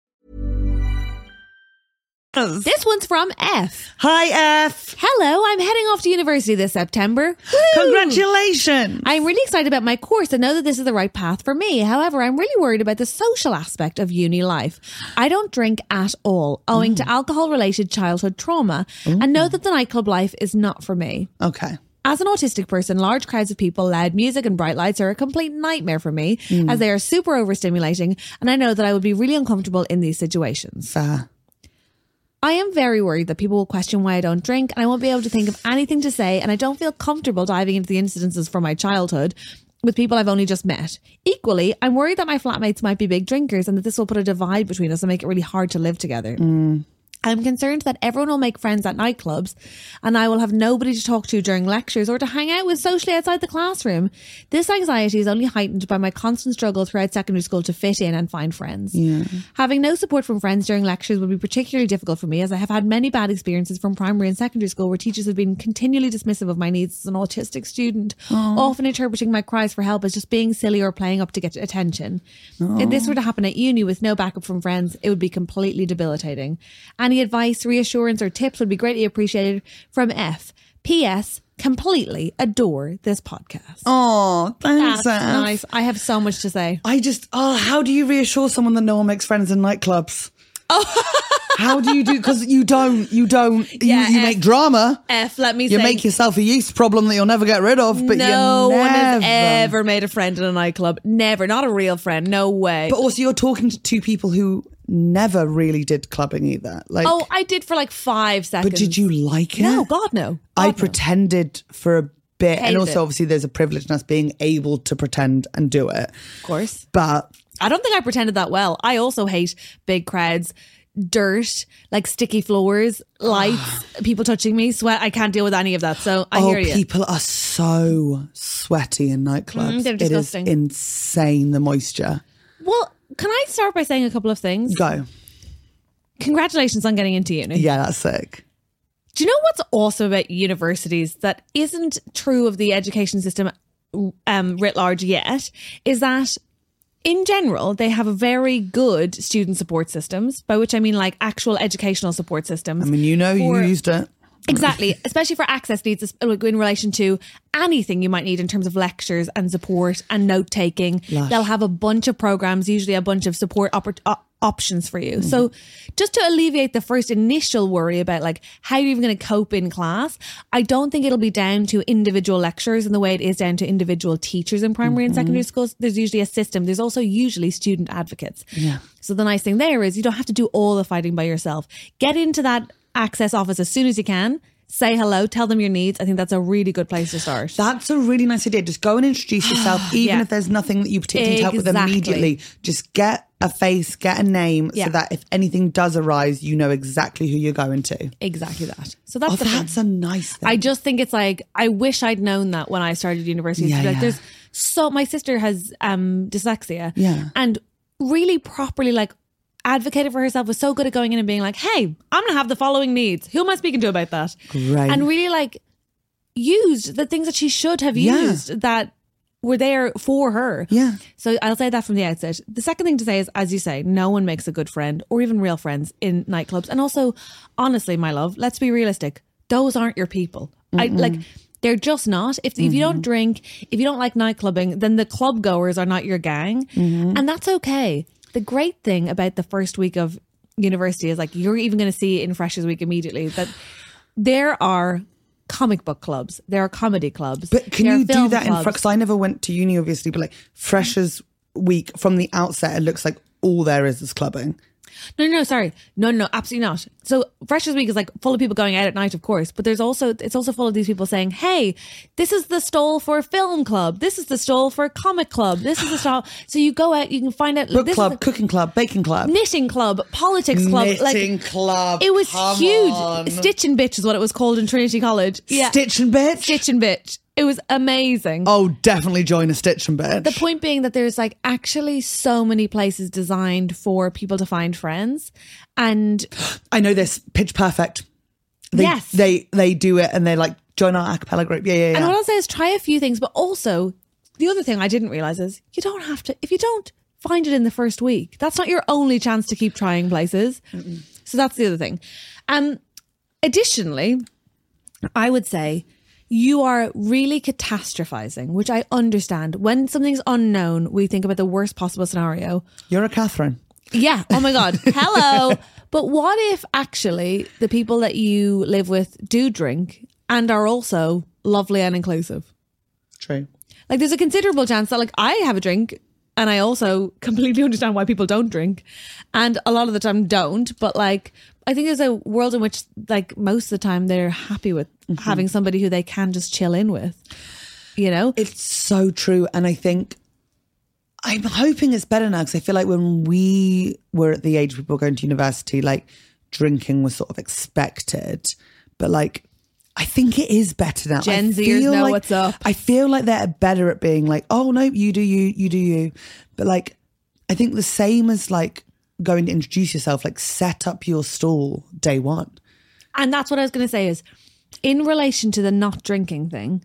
This one's from F. Hi, F. Hello, I'm heading off to university this September. Woo! Congratulations. I'm really excited about my course and know that this is the right path for me. However, I'm really worried about the social aspect of uni life. I don't drink at all, owing to alcohol-related childhood trauma, and know that the nightclub life is not for me. Okay. As an autistic person, large crowds of people, loud music and bright lights are a complete nightmare for me, as they are super overstimulating, and I know that I would be really uncomfortable in these situations. Fair. I am very worried that people will question why I don't drink, and I won't be able to think of anything to say, and I don't feel comfortable diving into the incidences from my childhood with people I've only just met. Equally, I'm worried that my flatmates might be big drinkers and that this will put a divide between us and make it really hard to live together. I'm concerned that everyone will make friends at nightclubs and I will have nobody to talk to during lectures or to hang out with socially outside the classroom. This anxiety is only heightened by my constant struggle throughout secondary school to fit in and find friends. Having no support from friends during lectures would be particularly difficult for me, as I have had many bad experiences from primary and secondary school where teachers have been continually dismissive of my needs as an autistic student, often interpreting my cries for help as just being silly or playing up to get attention. If this were to happen at uni with no backup from friends, it would be completely debilitating. Any advice, reassurance, or tips would be greatly appreciated from F. P.S. Completely adore this podcast. Oh, thanks, That's F. nice. I have so much to say. How do you reassure someone that no one makes friends in nightclubs? How do you do? Because you don't. Yeah, you make drama. Let me You say, make yourself a use problem that you'll never get rid of. But no you one has never. ever made a friend in a nightclub. Never. Not a real friend. No way. But also, you're talking to two people who never really did clubbing either. Like, oh, I did for like 5 seconds. but did you like it? No, God, no. I God, no. pretended for a bit, and Hated also it. obviously there's a privilege in us being able to pretend and do it. Of course. But I don't think I pretended that well. I also hate big crowds, dirt, like sticky floors, lights, people touching me, sweat. I can't deal with any of that. So I hear you. people are so sweaty in nightclubs. they're disgusting. It is insane, the moisture. Well, can I start by saying a couple of things? Go. Congratulations on getting into uni. Yeah, that's sick. Do you know what's awesome about universities that isn't true of the education system writ large yet? Is that in general, they have a very good student support systems, by which I mean like actual educational support systems. I mean, you for- used it. Exactly, especially for access needs in relation to anything you might need in terms of lectures and support and note taking. Lush. They'll have a bunch of programs, usually a bunch of support options for you. So just to alleviate the first initial worry about like how you're even going to cope in class, I don't think it'll be down to individual lecturers in the way it is down to individual teachers in primary and secondary schools. There's usually a system. There's also usually student advocates. Yeah. So the nice thing there is you don't have to do all the fighting by yourself. Get into that access office as soon as you can. Say hello, tell them your needs. I think that's a really good place to start. That's a really nice idea. Just go and introduce yourself, even Yeah. if there's nothing that you particularly need help with Exactly. immediately. Just get a face, get a name, Yeah. so that if anything does arise, you know exactly who you're going to. Exactly that. So that's Oh, the thing. that's a nice thing. I just think it's like, I wish I'd known that when I started university. Yeah, Like yeah. there's so, my sister has dyslexia. Yeah. And really properly like advocated for herself, was so good at going in and being like, hey, I'm going to have the following needs. Who am I speaking to about that? Great. And really like used the things that she should have Yeah. used that were there for her. Yeah. So I'll say that from the outset. The second thing to say is, as you say, no one makes a good friend or even real friends in nightclubs. And also, honestly, my love, let's be realistic. Those aren't your people. They're just not. If you don't drink, if you don't like nightclubbing, then the club goers are not your gang. And that's okay. The great thing about the first week of university is like, you're even going to see in Freshers Week immediately that there are comic book clubs, there are comedy clubs. But can there are you do film that clubs. because I never went to uni, obviously, but like Freshers Week from the outset, it looks like all there is clubbing. No, sorry. No, absolutely not. So Freshers Week is like full of people going out at night, of course, but it's also full of these people saying, hey, this is the stall for film club. This is the stall for comic club. This is the stall. So you go out, you can find out. Book this club, is cooking club, baking club. the knitting club, politics club. Knitting club. It was come huge. on. Stitch and Bitch is what it was called in Trinity College. Yeah. Stitch and bitch. Stitch and Bitch. It was amazing. Oh, definitely join a Stitch and bitch. The point being that there's like actually so many places designed for people to find friends. And I know this. Pitch Perfect. They, Yes. They do it and they like join our a cappella group. Yeah. And what I'll say is try a few things, but also the other thing I didn't realize is you don't have to, if you don't find it in the first week, that's not your only chance to keep trying places. So that's the other thing. Additionally, I would say you are really catastrophizing, which I understand. When something's unknown, we think about the worst possible scenario. You're a Catherine. Yeah. Oh my God. Hello. But what if actually the people that you live with do drink and are also lovely and inclusive? True. Like there's a considerable chance that like I have a drink and I also completely understand why people don't drink and a lot of the time don't. But like I think there's a world in which like most of the time they're happy with having somebody who they can just chill in with, you know? It's so true. And I think I'm hoping it's better now because I feel like when we were at the age of people going to university, like drinking was sort of expected. But like, I think it is better now. Gen I Zers feel know like- what's up. I feel like they're better at being like, oh no, you do you, you do you. But like, I think the same as like going to introduce yourself, like set up your stall day one. And that's what I was going to say is in relation to the not drinking thing,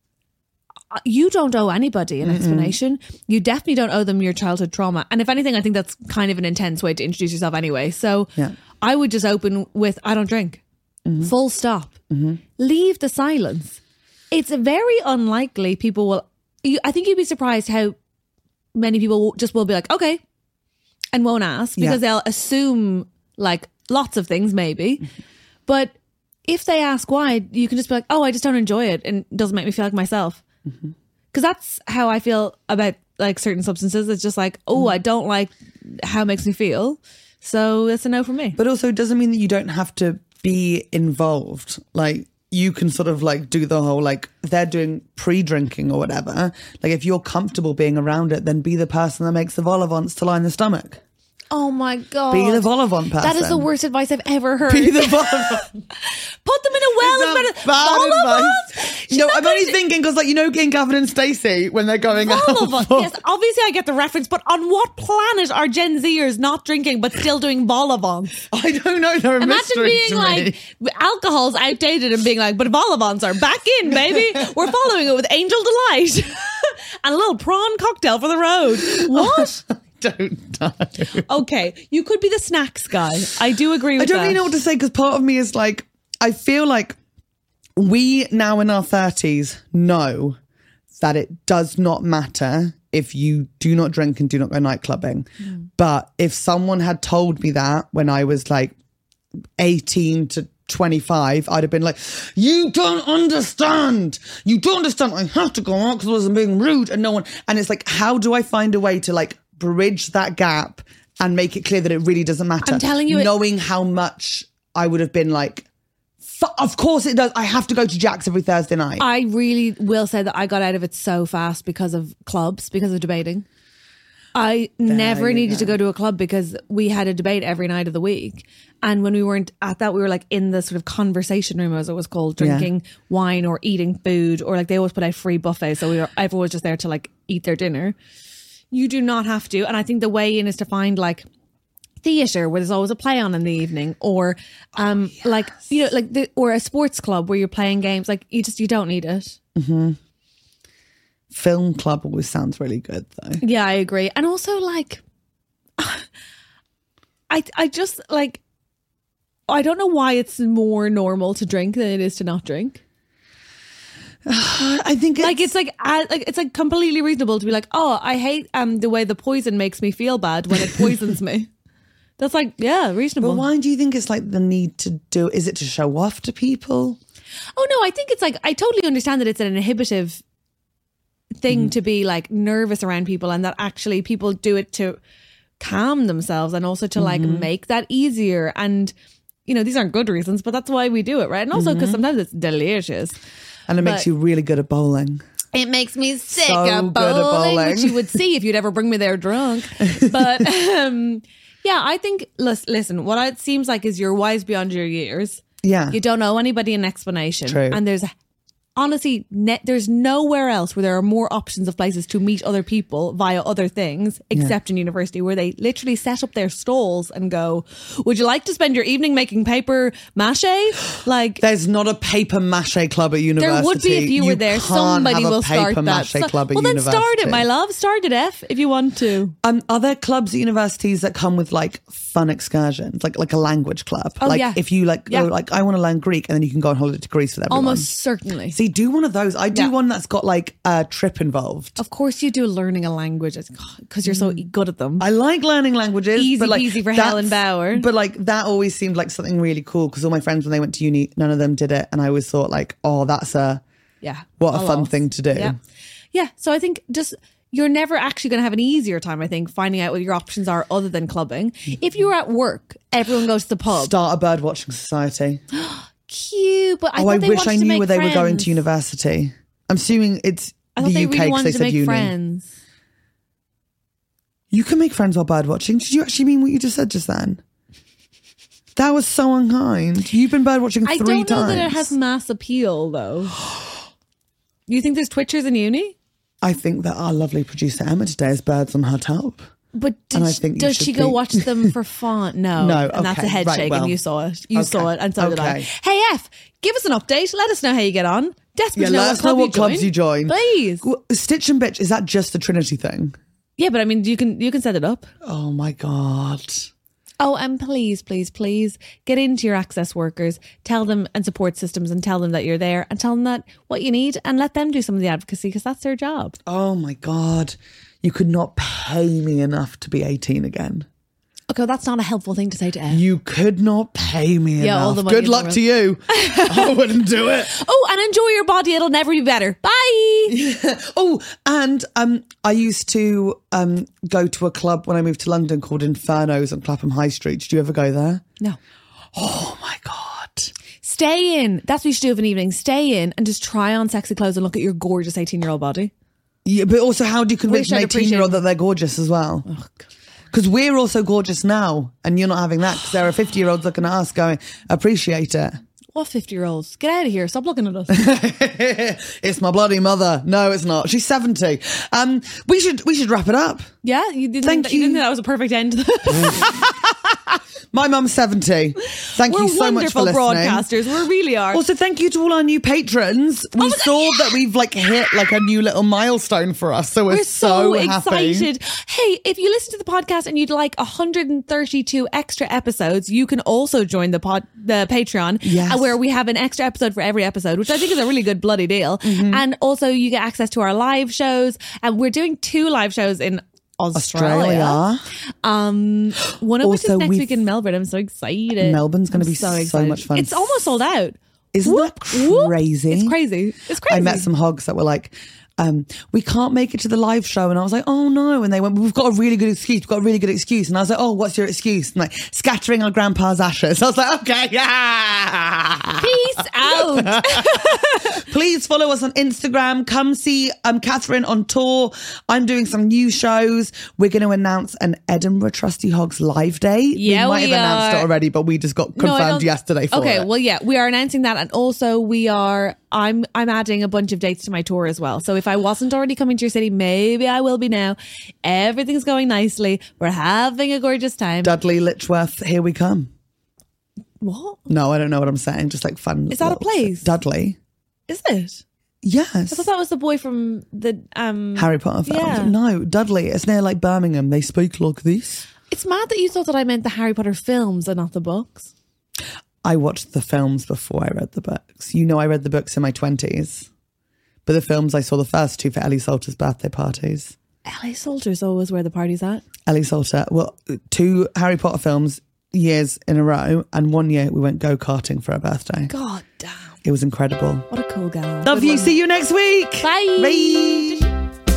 you don't owe anybody an explanation. You definitely don't owe them your childhood trauma. And if anything, I think that's kind of an intense way to introduce yourself anyway. So Yeah. I would just open with, I don't drink. Full stop. Leave the silence. It's very unlikely people will, I think you'd be surprised how many people just will be like, okay, and won't ask because Yeah. they'll assume like lots of things maybe. But if they ask why, you can just be like, oh, I just don't enjoy it and it doesn't make me feel like myself. Because that's how I feel about like certain substances. It's just like, oh, I don't like how it makes me feel. So it's a no for me. But also it doesn't mean that you don't have to be involved. Like you can sort of like do the whole, like if they're doing pre-drinking or whatever, like if you're comfortable being around it, then be the person that makes the vol au vents to line the stomach. Oh my God. Be the vol au vent person. That is the worst advice I've ever heard. Be the vol au vent. Put them in a well. It's bad advice. No, I'm only thinking because, like, you know, in Gavin and Stacey when they're going out. Yes, obviously I get the reference, but on what planet are Gen Zers not drinking but still doing vol au vents? I don't know. They're a Imagine mystery being to like, me. alcohol's outdated and being like, but vol au vents are back in, baby. We're following it with Angel Delight and a little prawn cocktail for the road. What? Don't know. Okay, you could be the snacks guy. I do agree with I don't that. really know what to say because part of me is like, I feel like we now in our 30s know that it does not matter if you do not drink and do not go night clubbing. But if someone had told me that when I was like 18 to 25, I'd have been like, you don't understand. You don't understand. I have to go out because I wasn't being rude and no one. And it's like, how do I find a way to like bridge that gap and make it clear that it really doesn't matter? I'm telling you, knowing how much I would have been like, of course it does. I have to go to Jack's every Thursday night. I really will say that I got out of it so fast because of clubs, because of debating. I never needed to go to a club because we had a debate every night of the week. And when we weren't at that, we were like in the sort of conversation room, as it was called, drinking wine or eating food, or like they always put out free buffets. So everyone was just there to like eat their dinner. You do not have to. And I think the way in is to find like theatre where there's always a play on in the evening, or like, you know, like or a sports club where you're playing games. Like you don't need it. Mm-hmm. Film club always sounds really good though. Yeah, I agree. And also like, I just like, I don't know why it's more normal to drink than it is to not drink. I think it's like completely reasonable to be like, oh, I hate the way the poison makes me feel bad when it poisons me. That's like, yeah, reasonable. But why do you think it's like the need to do? Is it to show off to people? Oh no, I think it's like, I totally understand that it's an inhibitive thing to be like nervous around people, and that actually people do it to calm themselves and also to like make that easier. And you know, these aren't good reasons, but that's why we do it, right? And also because sometimes it's delicious. And it makes you really good at bowling. It makes me sick So of good at bowling, bowling. which you would see if you'd ever bring me there drunk. But yeah, I think, listen, what it seems like is you're wise beyond your years. Yeah. You don't owe anybody an explanation. True. And there's honestly, there's nowhere else where there are more options of places to meet other people via other things, except in university, where they literally set up their stalls and go, would you like to spend your evening making paper mache? Like, There's not a paper mache club at university. there would be if you were there. can't Somebody have a will start paper that. mache club at well, then university. start it, my love. Start it, F, if you want to. Are there clubs at universities that come with like fun excursions, like a language club? Oh, like yeah. if you like go like, I want to learn Greek, and then you can go on holiday to Greece with everyone. Almost certainly. See, do one of those. I do one that's got like a trip involved. Of course you do, learning a language because you're so good at them. I like learning languages. Easy but like, peasy for that's- Helen Bauer. But like that always seemed like something really cool because all my friends when they went to uni, none of them did it, and I always thought like, oh, that's what a fun thing to do. Yeah. So I think just you're never actually going to have an easier time, I think, finding out what your options are other than clubbing. If you're at work, everyone goes to the pub. Start a bird watching society. Cute, but I I thought wish I knew where they were going friends. to university. I'm assuming it's I thought the they UK really because wanted they to said make uni. friends. You can make friends while bird watching. Did you actually mean what you just said just then? That was so unkind. You've been bird watching I 3 don't know times. that it has mass appeal, though. You think there's Twitchers in uni? I think that our lovely producer Emma today has birds on her tub. But And I think you does should she go be- watch them for fun? No. No, And that's a okay, head right, shake, well. and you saw it. You saw it, and so did I. Okay. Hey, F, give us an update. Let us know how you get on. Desperate Yeah, to know let what us know club what clubs you join. Please. Stitch and Bitch, is that just the Trinity thing? Yeah, but I mean, you can set it up. Oh my God. Oh, and please, please, please get into your access workers, tell them, and support systems, and tell them that you're there, and tell them that what you need, and let them do some of the advocacy because that's their job. Oh my God. You could not pay me enough to be 18 again. Paco, that's not a helpful thing to say to Ed. You could not pay me Yeah, all enough. the money Good in the luck world. to you. I wouldn't do it. Oh, and enjoy your body. It'll never be better. Bye. Oh, and I used to go to a club when I moved to London called Infernos on Clapham High Street. Did you ever go there? No. Oh my God. Stay in. That's what you should do of an evening. Stay in and just try on sexy clothes and look at your gorgeous 18-year-old body. Yeah, but also how do you convince an Wish I'd 18-year-old that they're gorgeous as well? Because we're also gorgeous now and you're not having that because there are 50-year-olds looking at us going, appreciate it. What 50-year-olds? Get out of here. Stop looking at us. It's my bloody mother. No, it's not. She's 70. We should wrap it up. Yeah? You didn't Thank think you didn't you. think that was a perfect end to My mum's 70. Thank We're you so much for wonderful listening. broadcasters. We really are. Also, thank you to all our new patrons. We saw that we've hit a new little milestone for us. So we're so happy. excited. Hey, if you listen to the podcast and you'd like 132 extra episodes, you can also join the Patreon, Yes. where we have an extra episode for every episode, which I think is a really good bloody deal. Mm-hmm. And also you get access to our live shows, and we're doing 2 live shows in Australia. One of which is Also, next we've- week in Melbourne. I'm so excited. Melbourne's gonna I'm be so excited. much fun. It's almost sold out. Isn't Whoop, that whoop. crazy? It's crazy. It's crazy. I met some hogs that were like, we can't make it to the live show. And I was like, oh no. And they went, we've got a really good excuse. We've got a really good excuse. And I was like, oh, what's your excuse? And scattering our grandpa's ashes. I was like, okay, yeah. Peace out. Please follow us on Instagram. Come see Catherine on tour. I'm doing some new shows. We're going to announce an Edinburgh Trusty Hogs live day. Yeah, we might we have announced are. it already, but we just got No, I confirmed don't- yesterday for okay, it. well, yeah, we are announcing that, and also I'm adding a bunch of dates to my tour as well. So if I wasn't already coming to your city, maybe I will be now. Everything's going nicely. We're having a gorgeous time. Dudley Litchworth, here we come. What No, I don't know what I'm saying. Just fun. Is that a little- place? Dudley. is it? Yes. I thought that was the boy from the Harry Potter films. Yeah. No, Dudley. It's near Birmingham. They speak like this. It's mad that you thought that I meant the Harry Potter films and not the books. I watched the films before I read the books. You know, I read the books in my 20s. But the films, I saw the first 2 for Ellie Salter's birthday parties. Ellie Salter's always where the party's at. Ellie Salter, 2 Harry Potter films years in a row. And 1 year we went go-karting for her birthday. God damn. It was incredible. What a cool gal. Love Good you. one. See you next week. Bye. Bye.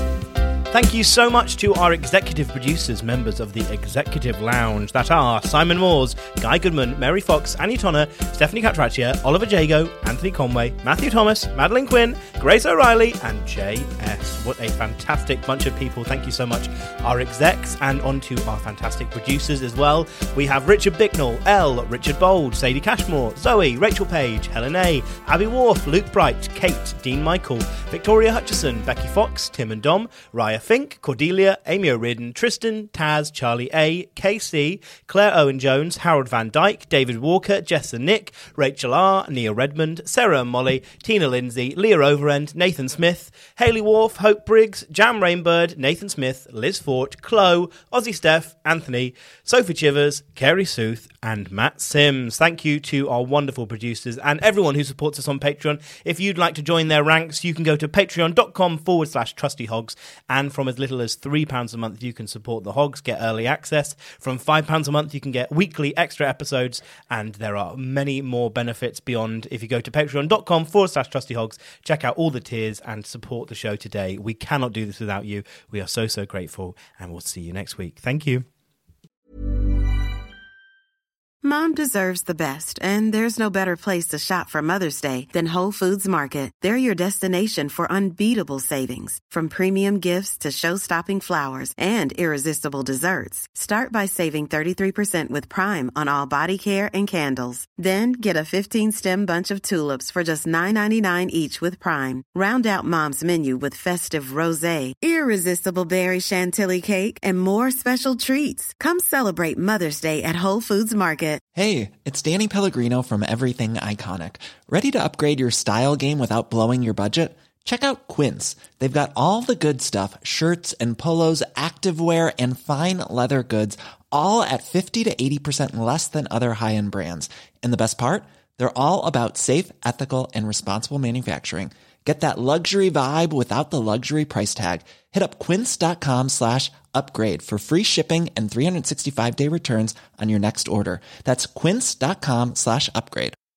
Thank you so much to our executive producers, members of the Executive Lounge, that are Simon Moores, Guy Goodman, Mary Fox, Annie Tonner, Stephanie Catraccia, Oliver Jago, Anthony Conway, Matthew Thomas, Madeline Quinn, Grace O'Reilly, and J.S. What a fantastic bunch of people. Thank you so much, our execs, and on to our fantastic producers as well. We have Richard Bicknell, Elle, Richard Bold, Sadie Cashmore, Zoe, Rachel Page, Helen A, Abby Wharf, Luke Bright, Kate, Dean Michael, Victoria Hutchison, Becky Fox, Tim and Dom, Raya Fink, Cordelia, Amy O'Riordan, Tristan, Taz, Charlie A, KC, Claire Owen-Jones, Harold Van Dyke, David Walker, Jess and Nick, Rachel R, Nia Redmond, Sarah and Molly, Tina Lindsay, Leah Overend, Nathan Smith, Hayley Wharf, Hope Briggs, Jam Rainbird, Nathan Smith, Liz Fort, Chloe, Ozzy Steph, Anthony, Sophie Chivers, Kerry Sooth, and Matt Sims. Thank you to our wonderful producers and everyone who supports us on Patreon. If you'd like to join their ranks, you can go to patreon.com/trustyhogs, and from as little as £3 a month you can support the Hogs, get early access. From £5 a month you can get weekly extra episodes, and there are many more benefits beyond. If you go to patreon.com/trustyhogs, check out all the tiers and support the show today. We cannot do this without you. We are so grateful, and we'll see you next week. Thank you. Mom deserves the best, and there's no better place to shop for Mother's Day than Whole Foods Market. They're your destination for unbeatable savings, from premium gifts to show-stopping flowers and irresistible desserts. Start by saving 33% with Prime on all body care and candles. Then get a 15-stem bunch of tulips for just $9.99 each with Prime. Round out Mom's menu with festive rosé, irresistible berry chantilly cake, and more special treats. Come celebrate Mother's Day at Whole Foods Market. Hey, it's Danny Pellegrino from Everything Iconic. Ready to upgrade your style game without blowing your budget? Check out Quince. They've got all the good stuff, shirts and polos, activewear, and fine leather goods, all at 50 to 80% less than other high-end brands. And the best part? They're all about safe, ethical, and responsible manufacturing. Get that luxury vibe without the luxury price tag. Hit up quince.com/upgrade for free shipping and 365-day returns on your next order. That's quince.com/upgrade.